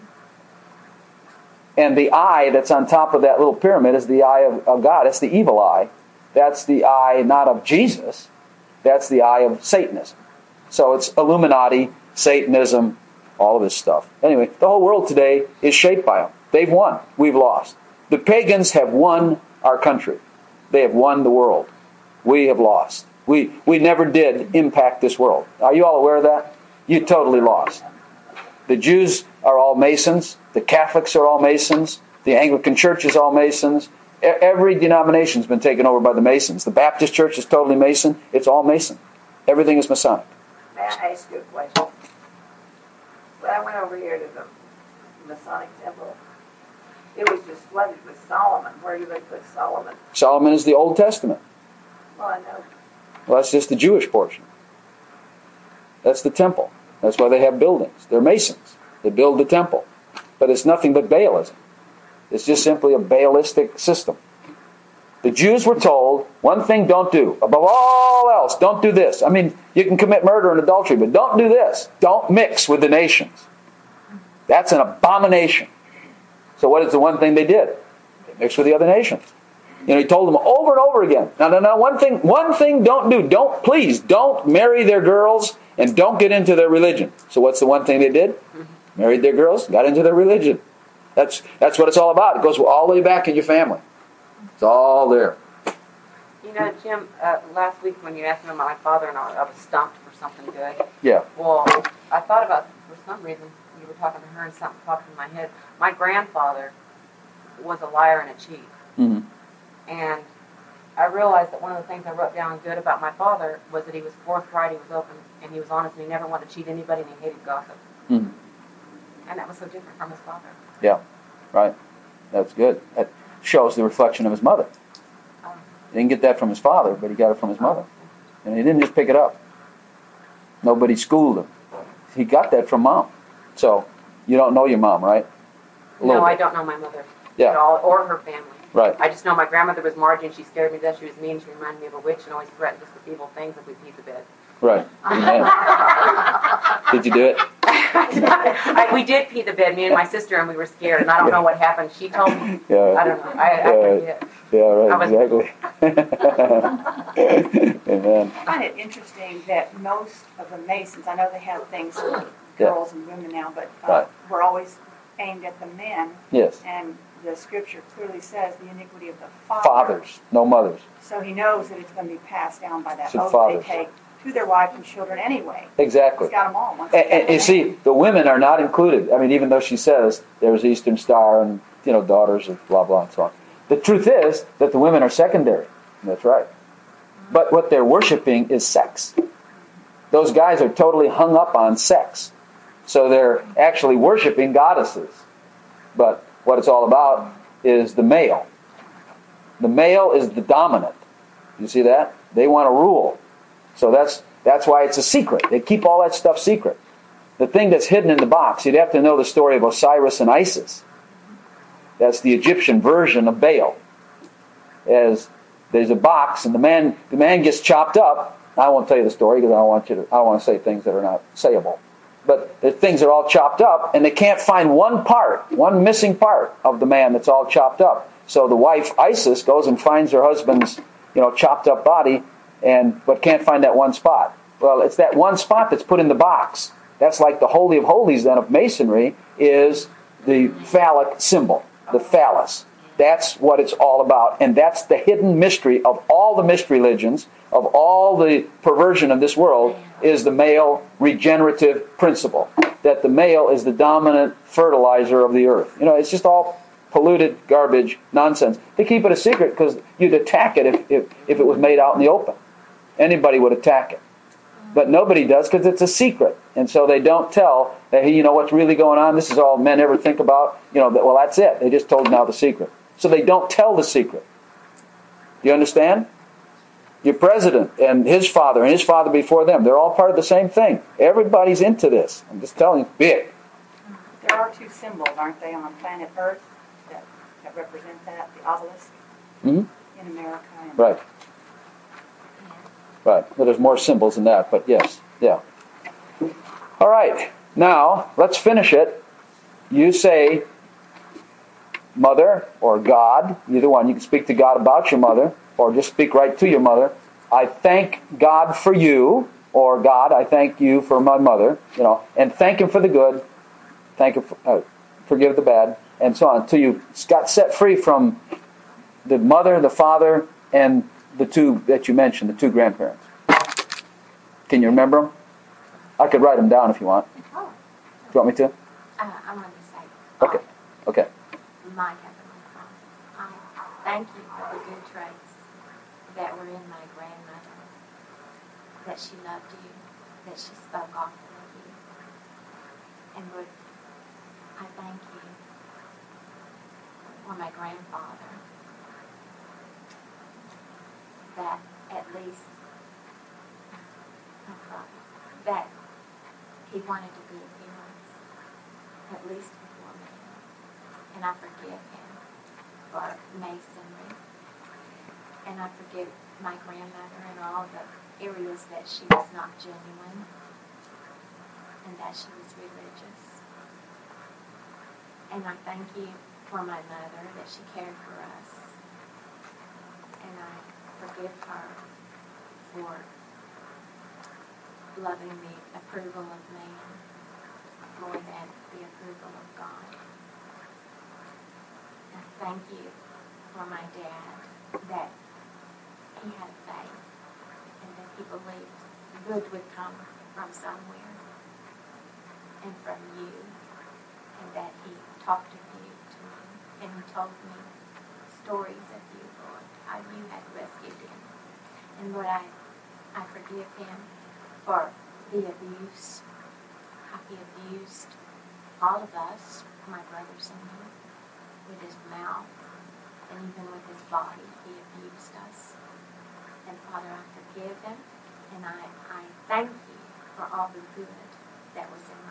And the eye that's on top of that little pyramid is the eye of God. That's the evil eye. That's the eye not of Jesus. That's the eye of Satanism. So it's Illuminati, Satanism, all of this stuff. Anyway, the whole world today is shaped by them. They've won. We've lost. The pagans have won our country. They have won the world. We have lost. We never did impact this world. Are you all aware of that? You totally lost. The Jews are all Masons. The Catholics are all Masons. The Anglican Church is all Masons. Every denomination has been taken over by the Masons. The Baptist Church is totally Mason. It's all Mason. Everything is Masonic. May I ask you a question? When I went over here to the Masonic Temple, it was just flooded with Solomon. Where do they put Solomon? Solomon is the Old Testament. Well, I know. Well, that's just the Jewish portion. That's the temple. That's why they have buildings. They're Masons. They build the temple. But it's nothing but Baalism. It's just simply a Baalistic system. The Jews were told, one thing don't do. Above all else, don't do this. I mean, you can commit murder and adultery, but don't do this. Don't mix with the nations. That's an abomination. So what is the one thing they did? They mixed with the other nations. He told them over and over again. No, one thing don't do. Don't marry their girls and don't get into their religion. So what's the one thing they did? Married their girls, got into their religion. That's what it's all about. It goes all the way back in your family. It's all there. Jim, last week when you asked me about my father and I was stumped for something good. Yeah. Well, I thought about, for some reason, you were talking to her and something popped in my head. My grandfather was a liar and a cheat. Mm-hmm. And I realized that one of the things I wrote down good about my father was that he was forthright, he was open, and he was honest, and he never wanted to cheat anybody, and he hated gossip. Mm-hmm. And that was so different from his father. Yeah, right. That's good. That shows the reflection of his mother. He didn't get that from his father, but he got it from his mother. And he didn't just pick it up. Nobody schooled him. He got that from mom. So, you don't know your mom, right? No, I don't know my mother at all, or her family. Right. I just know my grandmother was Margie, and she scared me to death. She was mean. She reminded me of a witch and always threatened us with evil things if we peed the bed. Right. Did you do it? We did pee the bed, me and my sister, and we were scared, and I don't know what happened. She told me. Yeah. I don't know. I forget. Yeah, right, exactly. Amen. I find it interesting that most of the Masons, I know they have things for girls and women now, but we're always aimed at the men. Yes. And the scripture clearly says the iniquity of the fathers, no mothers. So he knows that it's going to be passed down by that oath fathers. they take to their wife and children anyway. Exactly. He's got them all. And you see, the women are not included. I mean, even though she says there's Eastern Star and, daughters of blah, blah, and so on. The truth is that the women are secondary. That's right. But what they're worshiping is sex. Those guys are totally hung up on sex. So they're actually worshiping goddesses. But what it's all about is the male. The male is the dominant. You see that? They want to rule. So that's why it's a secret. They keep all that stuff secret. The thing that's hidden in the box, you'd have to know the story of Osiris and Isis. That's the Egyptian version of Baal. As there's a box, and the man gets chopped up. I won't tell you the story because I don't want to say things that are not sayable. But the things are all chopped up, and they can't find one missing part of the man that's all chopped up. So the wife Isis goes and finds her husband's, chopped up body, but can't find that one spot. Well, it's that one spot that's put in the box. That's like the Holy of Holies then of Masonry is the phallic symbol, the phallus. That's what it's all about. And that's the hidden mystery of all the mystery religions, of all the perversion of this world, is the male regenerative principle. That the male is the dominant fertilizer of the earth. It's just all polluted garbage, nonsense. They keep it a secret because you'd attack it if it was made out in the open. Anybody would attack it. But nobody does because it's a secret. And so they don't tell, hey, what's really going on? This is all men ever think about. Well, that's it. They just told now the secret. So they don't tell the secret. Do you understand? Your president and his father before them, they're all part of the same thing. Everybody's into this. I'm just telling you, big. There are two symbols, aren't they, on planet Earth that represent that, the obelisk in America. Right. Right. Well, there's more symbols than that, but yes. Yeah. All right. Now, let's finish it. You say mother or God, either one. You can speak to God about your mother or just speak right to your mother. I thank God for you, or God, I thank you for my mother, and thank Him for the good, thank Him for, forgive the bad, and so on, until you got set free from the mother, the father, and the two that you mentioned, the two grandparents. Can you remember them? I could write them down if you want. Oh. Do you want me to? I want to say. Okay. My Heavenly Father, thank you for the good traits that were in my grandmother, that she loved you, that she spoke often of you. And Lord, I thank you for my grandfather, that at least, that he wanted a good appearance, at least before me. And I forgive him for Masonry. And I forgive my grandmother in all the areas that she was not genuine and that she was religious. And I thank you for my mother, that she cared for us. And I forgive her for loving the approval of man more than the approval of God. And thank you for my dad, that he had faith and that he believed good would come from somewhere and from you, and that he talked of you to me, and he told me stories of you, Lord, how you had rescued him. And Lord, I forgive him for the abuse, how he abused all of us, my brothers and me, with his mouth and even with his body, he abused us. And Father, I forgive him, and I thank you for all the good that was in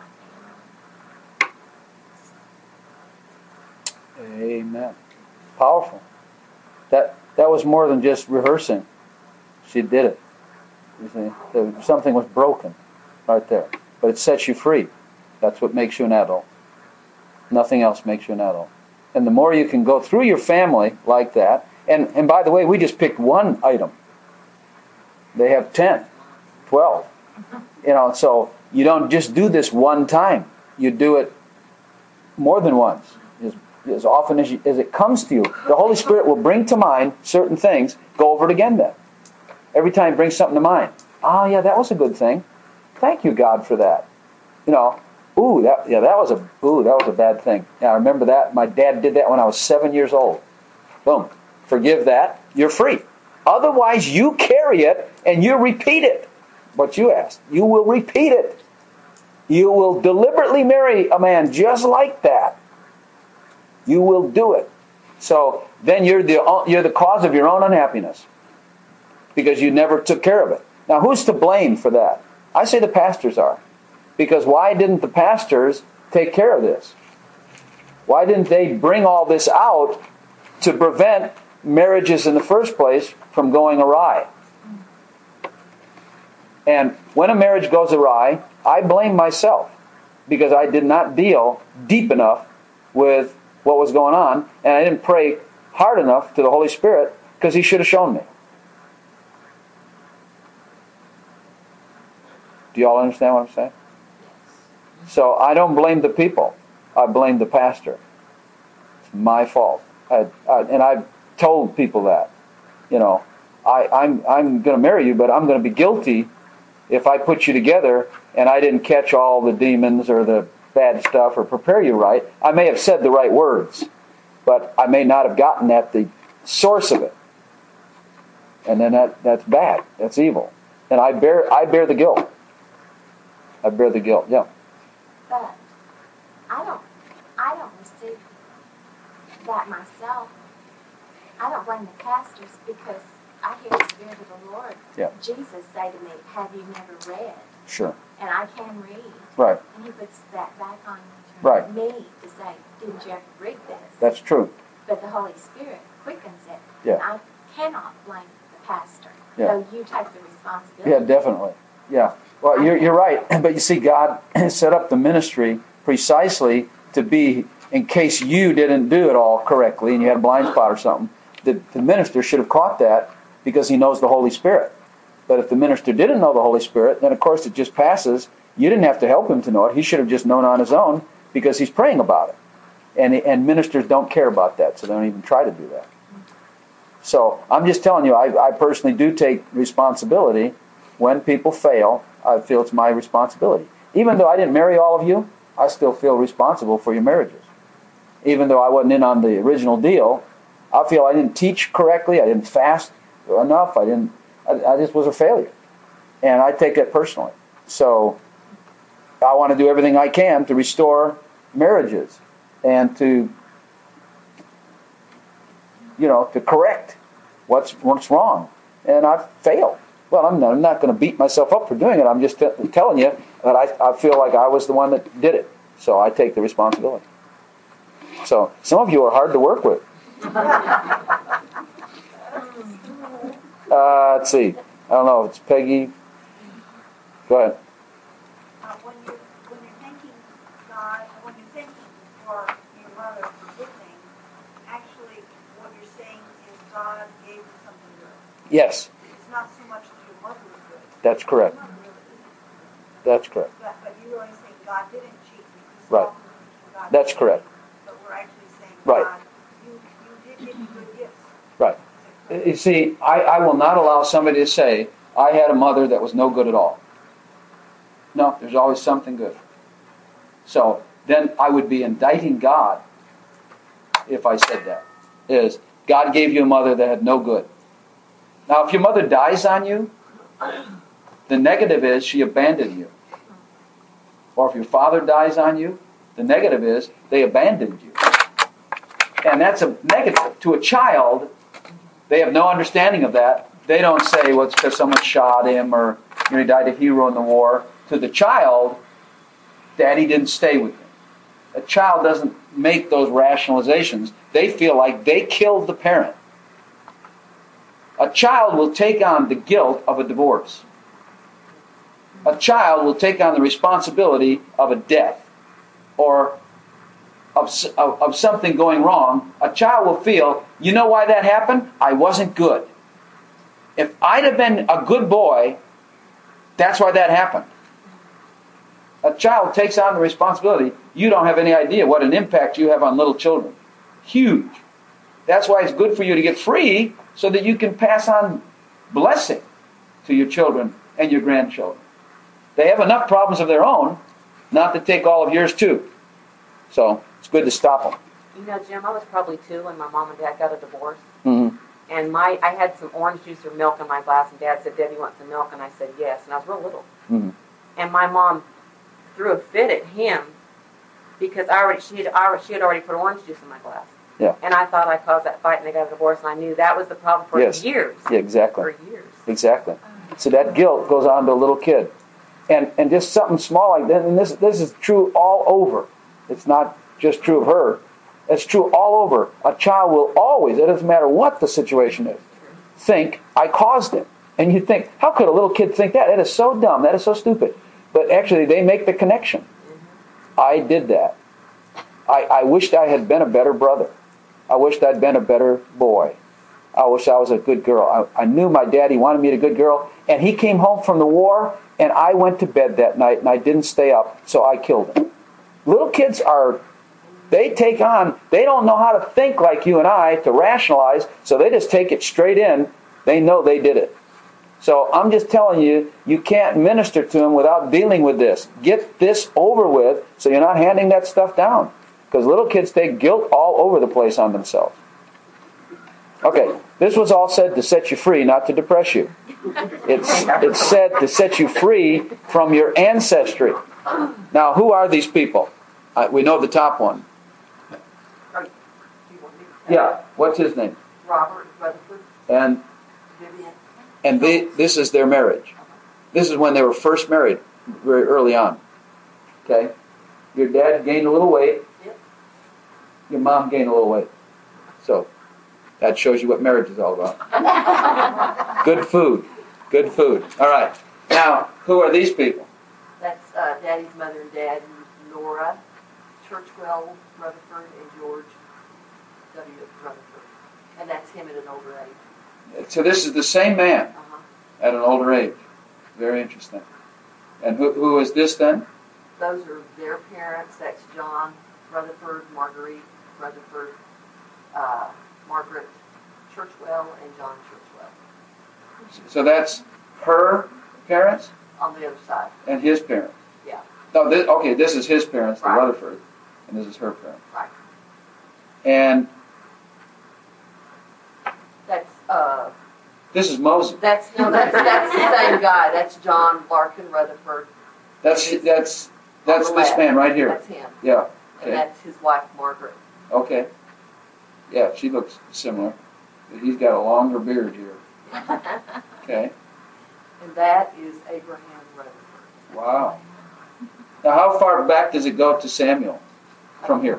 my family. Amen. Powerful. That was more than just rehearsing. She did it. You see, something was broken right there. But it sets you free. That's what makes you an adult. Nothing else makes you an adult. And the more you can go through your family like that, and by the way, we just picked one item. They have 10, 12. So you don't just do this one time. You do it more than once. As often as it comes to you. The Holy Spirit will bring to mind certain things. Go over it again then. Every time it brings something to mind. Oh, yeah, that was a good thing. Thank you, God, for that. That was a bad thing. Yeah, I remember that. My dad did that when I was 7 years old. Boom. Forgive that. You're free. Otherwise, you carry it and you repeat it. What you asked. You will repeat it. You will deliberately marry a man just like that. You will do it. So then you're the cause of your own unhappiness because you never took care of it. Now, who's to blame for that? I say the pastors are. Because why didn't the pastors take care of this? Why didn't they bring all this out to prevent marriages in the first place from going awry? And when a marriage goes awry, I blame myself because I did not deal deep enough with what was going on, and I didn't pray hard enough to the Holy Spirit because He should have shown me. Do you all understand what I'm saying? So I don't blame the people. I blame the pastor. It's my fault. And I've told people that. I'm going to marry you, but I'm going to be guilty if I put you together and I didn't catch all the demons or the bad stuff or prepare you right. I may have said the right words, but I may not have gotten at the source of it. And then that's bad. That's evil. And I bear the guilt. I bear the guilt, yeah. But I don't receive that myself. I don't blame the pastors because I hear the Spirit of the Lord. Yeah. Jesus say to me, "Have you never read?" Sure. And I can read. Right. And He puts that back on Right. me to say, "Didn't you ever read this?" That's true. But the Holy Spirit quickens it. Yeah. And I cannot blame the pastor. Yeah. So you take the responsibility. Yeah, definitely. Yeah. Well, you're right. But you see, God set up the ministry precisely to be, in case you didn't do it all correctly and you had a blind spot or something, the minister should have caught that because he knows the Holy Spirit. But if the minister didn't know the Holy Spirit, then of course it just passes. You didn't have to help him to know it. He should have just known on his own because he's praying about it. And ministers don't care about that, so they don't even try to do that. So I'm just telling you, I personally do take responsibility. When people fail, I feel it's my responsibility. Even though I didn't marry all of you, I still feel responsible for your marriages. Even though I wasn't in on the original deal, I feel I didn't teach correctly, I didn't fast enough, I just was a failure. And I take that personally. So I want to do everything I can to restore marriages and to correct what's wrong. And I've failed. Well, I'm not going to beat myself up for doing it. I'm just telling you that I feel like I was the one that did it. So I take the responsibility. So some of you are hard to work with. Let's see. I don't know if it's Peggy. Go ahead. When you're thanking God, when you're thanking for your mother for good things, actually what you're saying is God gave you something good. Yes. It's not so much that your mother was good. That's correct. That's correct. But you're really saying God didn't cheat you. Right. That's correct. But we're actually saying, right. God, you did give me good gifts. Right. You see, I will not allow somebody to say, I had a mother that was no good at all. No, there's always something good. So then I would be indicting God if I said that. Is God gave you a mother that had no good. Now, if your mother dies on you, the negative is she abandoned you. Or if your father dies on you, The negative is they abandoned you. And that's a negative. To a child, they have no understanding of that. They don't say, well, it's because someone shot him or he died a hero in the war. To the child, Daddy didn't stay with me. A child doesn't make those rationalizations. They feel like they killed the parent. A child will take on the guilt of a divorce. A child will take on the responsibility of a death or of something going wrong. A child will feel, you know why that happened? I wasn't good. If I'd have been a good boy, that's why that happened. A child takes on the responsibility. You don't have any idea what an impact you have on little children. Huge. That's why it's good for you to get free so that you can pass on blessing to your children and your grandchildren. They have enough problems of their own not to take all of yours too. So it's good to stop them. You know, Jim, I was probably 2 when my mom and dad got a divorce. Mm-hmm. And I had some orange juice or milk in my glass, and Dad said, Debbie, you want some milk? And I said, yes. And I was real little. Mm-hmm. And my mom threw a fit at him because she had already put orange juice in my glass. Yeah. And I thought I caused that fight, and they got a divorce, and I knew that was the problem for years. Yeah, exactly. For years. Exactly. So that guilt goes on to a little kid. And just something small like that, and this is true all over. It's not just true of her. It's true all over. A child will always, it doesn't matter what the situation is, think, I caused it. And you think, how could a little kid think that? That is so dumb. That is so stupid. But actually, they make the connection. I did that. I wished I had been a better brother. I wished I'd been a better boy. I wish I was a good girl. I knew my daddy wanted me to be a good girl. And he came home from the war, and I went to bed that night, and I didn't stay up, so I killed him. Little kids they take on, they don't know how to think like you and I to rationalize, so they just take it straight in. They know they did it. So I'm just telling you, you can't minister to them without dealing with this. Get this over with so you're not handing that stuff down. Because little kids take guilt all over the place on themselves. Okay, this was all said to set you free, not to depress you. It's said to set you free from your ancestry. Now, who are these people? We know the top one. Yeah, what's his name? Robert Rutherford. And Vivian. And this is their marriage. This is when they were first married, very early on. Okay? Your dad gained a little weight. Yep. Your mom gained a little weight. So, that shows you what marriage is all about. Good food. Good food. All right. Now, who are these people? That's Daddy's mother and dad, Nora Churchwell Rutherford and George W. Rutherford. And that's him at an older age. So this is the same man at an older age. Very interesting. And who is this then? Those are their parents. That's John Rutherford, Marguerite Rutherford, Margaret Churchwell, and John Churchwell. So that's her parents? On the other side. And his parents? Yeah. No, this is his parents, the Rutherford, and this is her parents. Right. And that's this is Moses. That's the same guy. That's John Larkin Rutherford. That's this man right here. That's him. Yeah. Okay. And that's his wife Margaret. Okay. Yeah, she looks similar. He's got a longer beard here. Okay. And that is Abraham Rutherford. Wow. Now, how far back does it go to Samuel from here?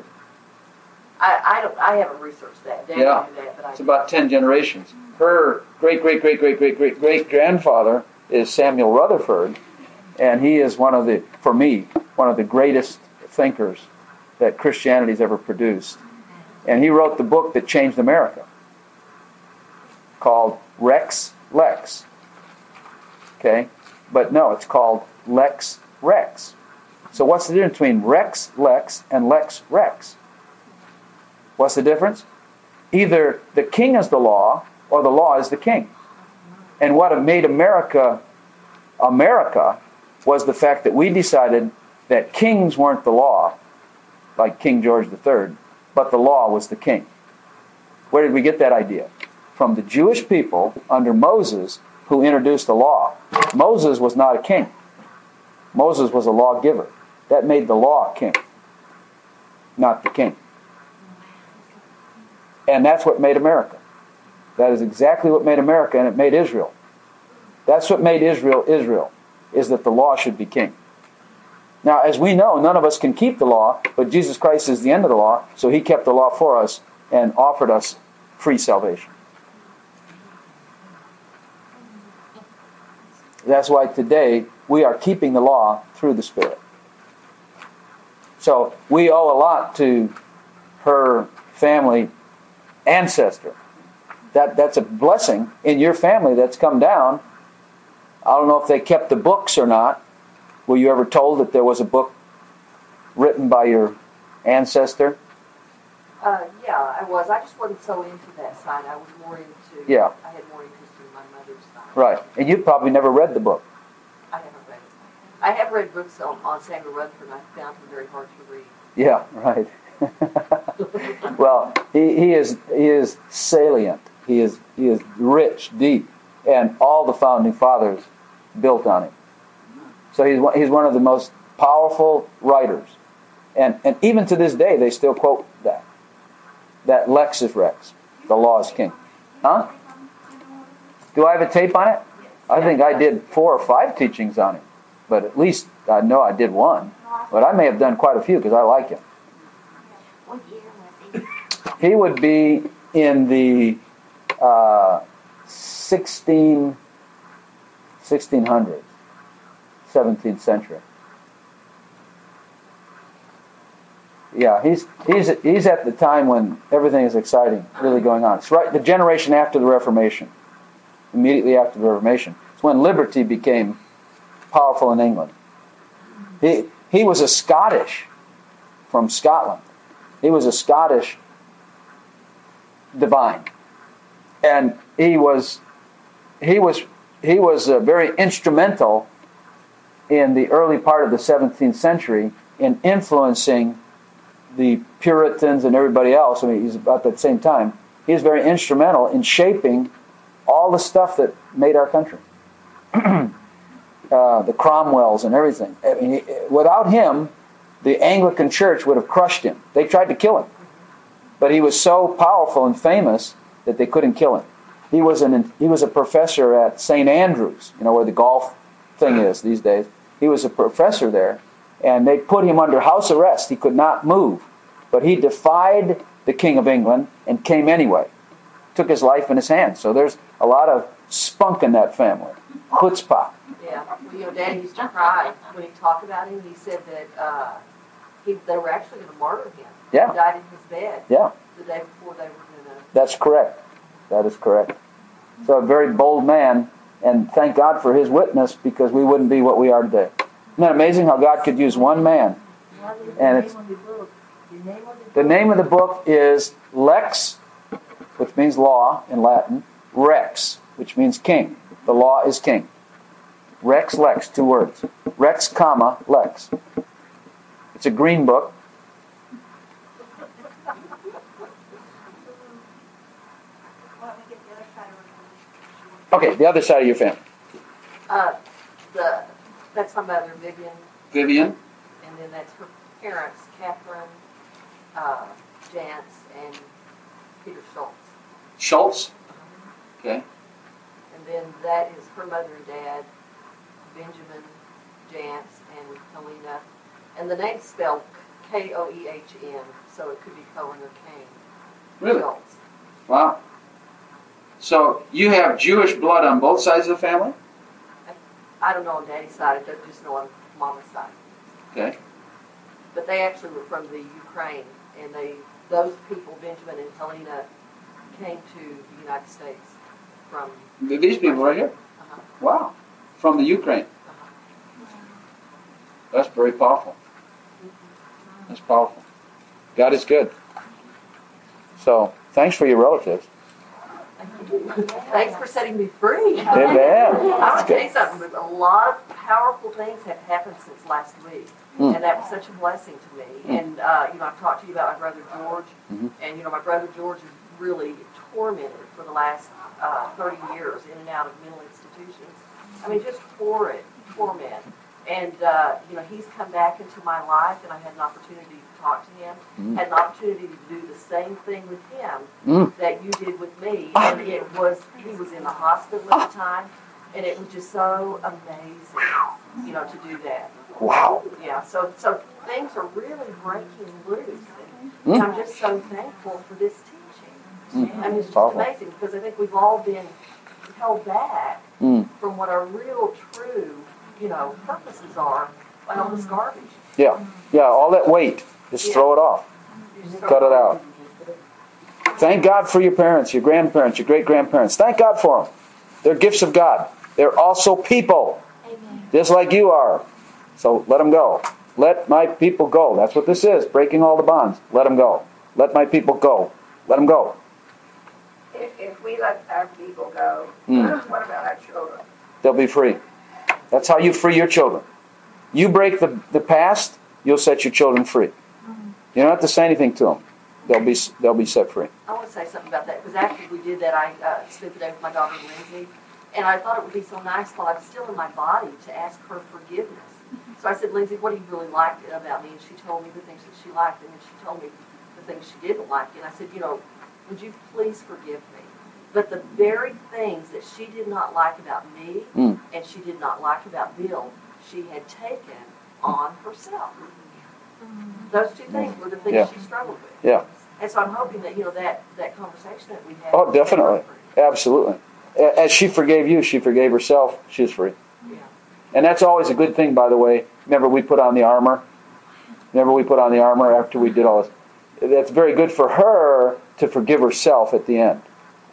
I haven't researched that. Dan knew that, but it's about 10 generations. Her great grandfather is Samuel Rutherford, and he is one of the greatest thinkers that Christianity's ever produced. And he wrote the book that changed America, called Rex Lex. Okay? But no, it's called Lex Rex. So what's the difference between Rex Lex and Lex Rex? What's the difference? Either the king is the law, or the law is the king. And what made America America was the fact that we decided that kings weren't the law, like King George III, but the law was the king. Where did we get that idea? From the Jewish people under Moses, who introduced the law. Moses was not a king. Moses was a lawgiver. That made the law king. not the king. And that's what made America. That is exactly what made America, and it made Israel. That's what made Israel Israel, is that the law should be king. Now, as we know, none of us can keep the law, but Jesus Christ is the end of the law, so he kept the law for us and offered us free salvation. That's why today we are keeping the law through the Spirit. So we owe a lot to her family ancestor. That's a blessing in your family that's come down. I don't know if they kept the books or not. Were you ever told that there was a book written by your ancestor? Yeah, I was. I just wasn't so into that side. I was more into, Yeah. I had more interest in my mother's side. Right. And you probably never read the book. I haven't read it. I have read books on Samuel Rutherford, and I found him very hard to read. Yeah, right. Well, he is salient. He is rich, deep, and all the founding fathers built on him. So he's one of the most powerful writers, and even to this day they still quote that Lex is Rex, the law is king. Huh? Do I have a tape on it? I think I did 4 or 5 teachings on him, but at least I know I did one. But I may have done quite a few because I like him. What year was he? He would be in the 1600s, 17th century. Yeah, he's at the time when everything is exciting, really going on. It's right the generation after the Reformation, immediately after the Reformation. It's when liberty became powerful in England. He was a Scottish from Scotland. He was a Scottish divine, and he was very instrumental in the early part of the 17th century in influencing the Puritans and everybody else. I mean, he's about that same time. He was very instrumental in shaping all the stuff that made our country. The Cromwells and everything. I mean, without him, the Anglican Church would have crushed him. They tried to kill him. But he was so powerful and famous that they couldn't kill him. He was a professor at St. Andrews, where the golf thing is these days. He was a professor there, and they put him under house arrest. He could not move. But he defied the King of England and came anyway. Took his life in his hands. So there's a lot of spunk in that family. Chutzpah. Yeah, well, Daddy used to cry when he talked about him. He said that they were actually going to martyr him. Yeah. He died in his bed. Yeah. The day before they were going to. That's correct. That is correct. So a very bold man, and thank God for his witness, because we wouldn't be what we are today. Isn't that amazing how God could use one man? And it's the name of the book is Lex, which means law in Latin, Rex, which means king. The law is king. Rex, Lex, 2 words. Rex, comma, Lex. It's a green book. Okay, the other side of your family. That's my mother, Vivian. Vivian. And then that's her parents, Catherine, Jantz, and Peter Schultz. Schultz? Okay. And then that is her mother and dad, Benjamin, Jantz, and Helena. And the name's spelled Koehn, so it could be Cohen or Kane. Really? Schultz. Wow. So you have Jewish blood on both sides of the family? I don't know on Daddy's side, I just know on Mama's side. Okay. But they actually were from the Ukraine, and those people, Benjamin and Helena, came to the United States from... These people right here? Uh-huh. Wow. From the Ukraine. That's very powerful. That's powerful. God is good. So, thanks for your relatives. Thanks for setting me free. Amen. I want to tell you something, but a lot of powerful things have happened since last week. And that was such a blessing to me. And, I've talked to you about my brother George. And, my brother George is really tormented for the last 30 years in and out of mental institutions. I mean, just torment. And, he's come back into my life, and I had an opportunity to talk to him, had an opportunity to do the same thing with him that you did with me. And he was in the hospital at the time, and it was just so amazing, to do that. Wow. Yeah, so things are really breaking loose. And I'm just so thankful for this teaching. I mean, it's just amazing, because I think we've all been held back from what our real, true, purposes are by all this garbage. Yeah, all that weight. Just throw it off. Cut it out. Thank God for your parents, your grandparents, your great-grandparents. Thank God for them. They're gifts of God. They're also people. Amen. Just like you are. So let them go. Let my people go. That's what this is. Breaking all the bonds. Let them go. Let my people go. Let them go. If we let our people go, what about our children? They'll be free. That's how you free your children. You break the past, you'll set your children free. You don't have to say anything to them. They'll be set free. I want to say something about that, because after we did that, I spent the day with my daughter Lindsay, and I thought it would be so nice while I was still in my body to ask her forgiveness. So I said, Lindsay, what do you really like about me? And she told me the things that she liked, and then she told me the things she didn't like. And I said, would you please forgive me? But the very things that she did not like about me and she did not like about Bill, she had taken on herself. Those two things were the things she struggled with. Yeah. And so I'm hoping that, that conversation that we had. Oh, definitely. Absolutely. As she forgave you, she forgave herself. She's free. Yeah. And that's always a good thing, by the way. Remember we put on the armor? After we did all this? That's very good for her to forgive herself at the end.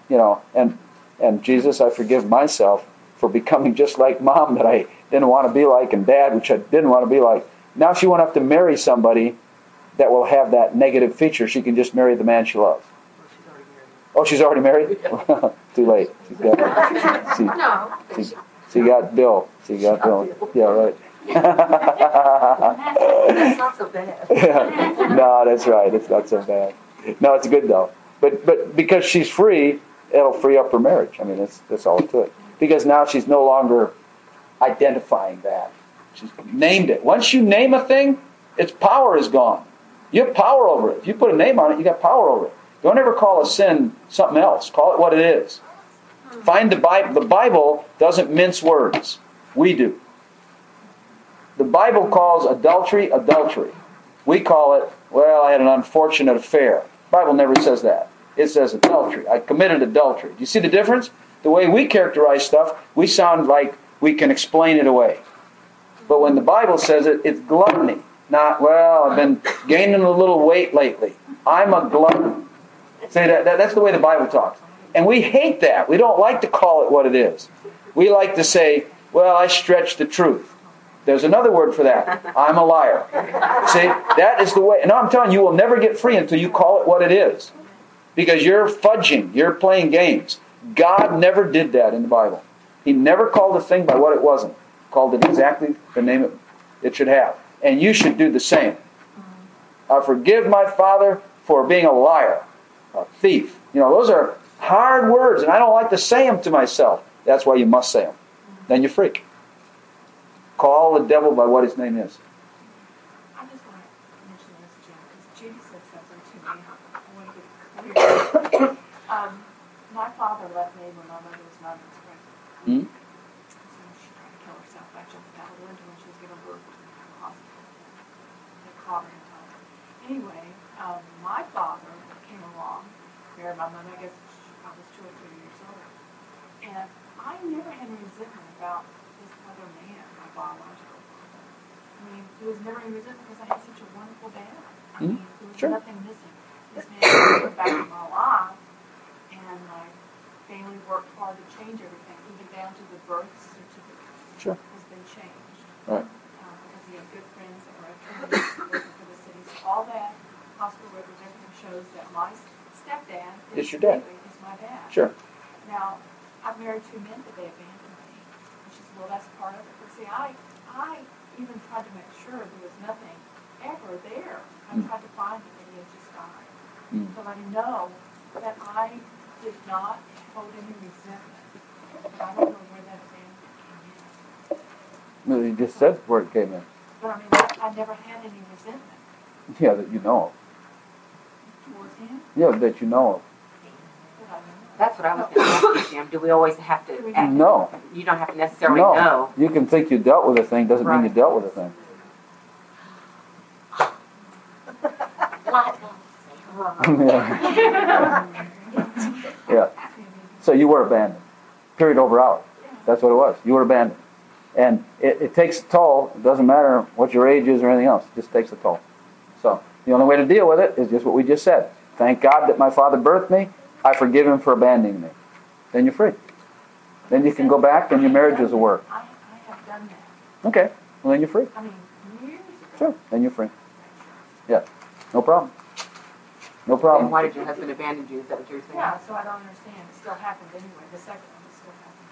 And Jesus, I forgive myself for becoming just like Mom that I didn't want to be like, and Dad, which I didn't want to be like. Now she won't have to marry somebody that will have that negative feature. She can just marry the man she loves. Oh, she's already married? Too late. She got Bill. Yeah, right. That's not so bad. No, that's right. It's not so bad. No, it's good though. But because she's free, it'll free up her marriage. I mean, that's all to it. Because now she's no longer identifying that. She's named it. Once you name a thing, its power is gone. You have power over it. If you put a name on it, you got power over it. Don't ever call a sin something else. Call it what it is. Find the Bible. The Bible doesn't mince words. We do. The Bible calls adultery, adultery. We call it, I had an unfortunate affair. The Bible never says that. It says adultery. I committed adultery. Do you see the difference? The way we characterize stuff, we sound like we can explain it away. But when the Bible says it, it's gluttony. Not, I've been gaining a little weight lately. I'm a glutton. See, that's the way the Bible talks. And we hate that. We don't like to call it what it is. We like to say, I stretched the truth. There's another word for that. I'm a liar. See, that is the way. And I'm telling you, you will never get free until you call it what it is. Because you're fudging. You're playing games. God never did that in the Bible. He never called a thing by what it wasn't. He called it exactly the name it should have. And you should do the same. I forgive my father for being a liar, a thief. Those are hard words, and I don't like to say them to myself. That's why you must say them. Then you're free. Call the devil by what his name is. I just want to mention this, Jim, because Judy said something to me. I want to get clear. My father left me when my mother was 9 months pregnant. So she tried to kill herself. I jumped out of the window when she was giving birth to the hospital. They caught her in time. Anyway, my father came along, married my mother. I guess I was 2 or 3 years old. And I never had any resentment about this other man, my biological father. I mean, there was never any resentment because I had such a wonderful dad. I mean, there was nothing missing. This man came back in my life, and my family worked hard to change everything, even down to the birth certificate has been changed. Right. Because he had good friends that were attorneys working for the city. So all that hospital records, everything shows that my stepdad is your dad. Is my dad. Sure. Now, I've married 2 men, but they abandoned me. And she said, that's part of it. But see, I even tried to make sure there was nothing ever there. I tried to find it, and he had just died. So I know that I did not hold any resentment. But I don't know where that abandonment came in. You just said where it came in. But I mean, I never had any resentment Yeah, that you know towards him. of. Yeah, that you know That's what I was going to ask you, Jim. Do we always have to? of. No. You don't have to necessarily No. know. You can think you dealt with a thing, doesn't mean you Right. dealt with a thing. Light bulbs. Yeah. So you were abandoned. Period over out. That's what it was. You were abandoned. And it takes a toll. It doesn't matter what your age is or anything else. It just takes a toll. So the only way to deal with it is just what we just said. Thank God that my father birthed me. I forgive him for abandoning me. Then you're free. Then you can go back and your marriage will work. I have done that. Okay. Well, then you're free. I mean, years ago. Sure. Then you're free. Yeah. No problem. No And problem. why did your husband abandon you? Is that what you're saying? Yeah, so I don't understand. It still happened anyway. The second one still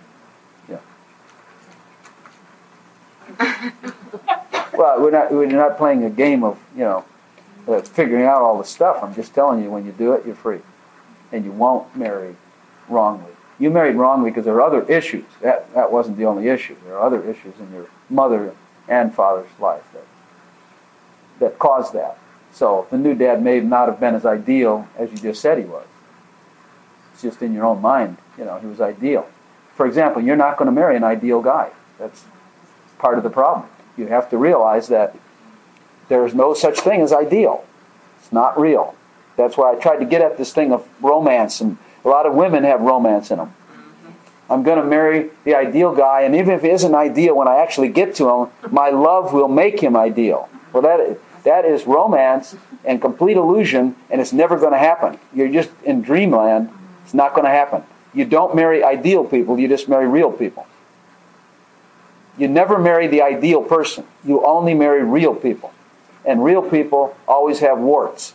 happened. Well, we're not playing a game of, figuring out all the stuff. I'm just telling you, when you do it, you're free. And you won't marry wrongly. You married wrongly because there are other issues. That wasn't the only issue. There are other issues in your mother and father's life that caused that. So the new dad may not have been as ideal as you just said he was. It's just in your own mind, he was ideal. For example, you're not going to marry an ideal guy. That's part of the problem. You have to realize that there's no such thing as ideal. It's not real. That's why I tried to get at this thing of romance, and a lot of women have romance in them. I'm going to marry the ideal guy, and even if he isn't ideal when I actually get to him, my love will make him ideal. Well, that is romance and complete illusion, and it's never going to happen. You're just in dreamland. It's not going to happen. You don't marry ideal people, you just marry real people. You never marry the ideal person. You only marry real people. And real people always have warts.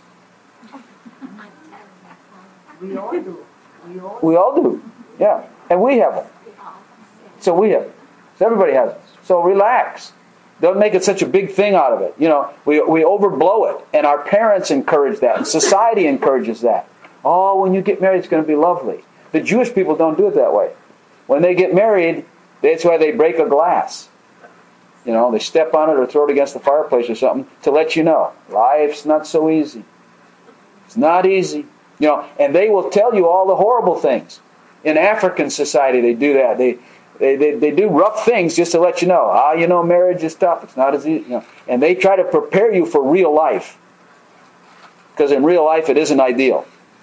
We all do. We all do. Yeah. And we have them. So we have them. So everybody has them. So relax. Don't make it such a big thing out of it. We overblow it. And our parents encourage that. And society encourages that. Oh, when you get married, it's going to be lovely. The Jewish people don't do it that way. When they get married, that's why they break a glass. They step on it or throw it against the fireplace or something to let you know life's not so easy. It's not easy. And they will tell you all the horrible things. In African society, they do that. They do rough things just to let you know. Marriage is tough. It's not as easy. And they try to prepare you for real life. Because in real life, it isn't ideal.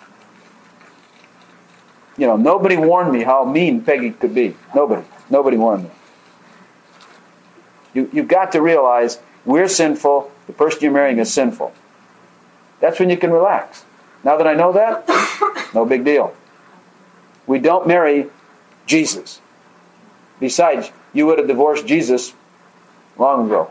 Nobody warned me how mean Peggy could be. Nobody warned me. You've got to realize we're sinful. The person you're marrying is sinful. That's when you can relax. Now that I know that, no big deal. We don't marry Jesus. Besides, you would have divorced Jesus long ago.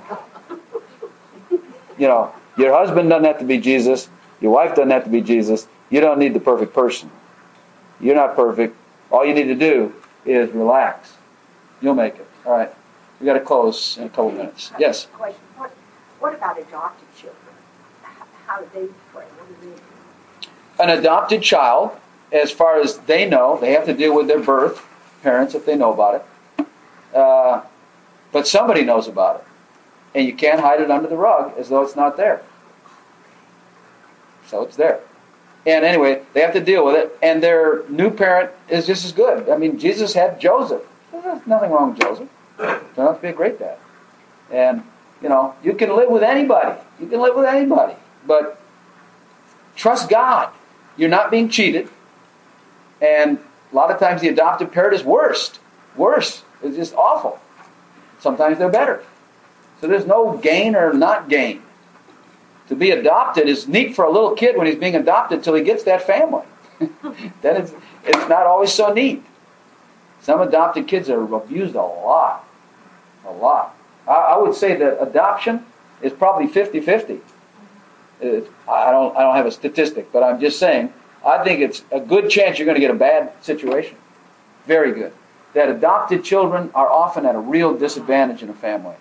Your husband doesn't have to be Jesus. Your wife doesn't have to be Jesus. You don't need the perfect person. You're not perfect. All you need to do is relax. You'll make it. All right. We got to close in a couple minutes. Yes? Question. What about adopted children? How do they pray? What do they do? An adopted child, as far as they know, they have to deal with their birth parents if they know about it. But somebody knows about it. And you can't hide it under the rug as though it's not there. So it's there. And anyway, they have to deal with it. And their new parent is just as good. I mean, Jesus had Joseph. There's nothing wrong with Joseph. Turned out to be a great dad. And, you can live with anybody. You can live with anybody. But trust God. You're not being cheated. And a lot of times the adopted parent is worse. Worse. It's just awful. Sometimes they're better. So there's no gain or not gain. To be adopted is neat for a little kid when he's being adopted until he gets that family. Then it's not always so neat. Some adopted kids are abused a lot. A lot. I would say that adoption is probably 50-50. I don't have a statistic, but I'm just saying, I think it's a good chance you're going to get a bad situation. Very good. That adopted children are often at a real disadvantage in a family.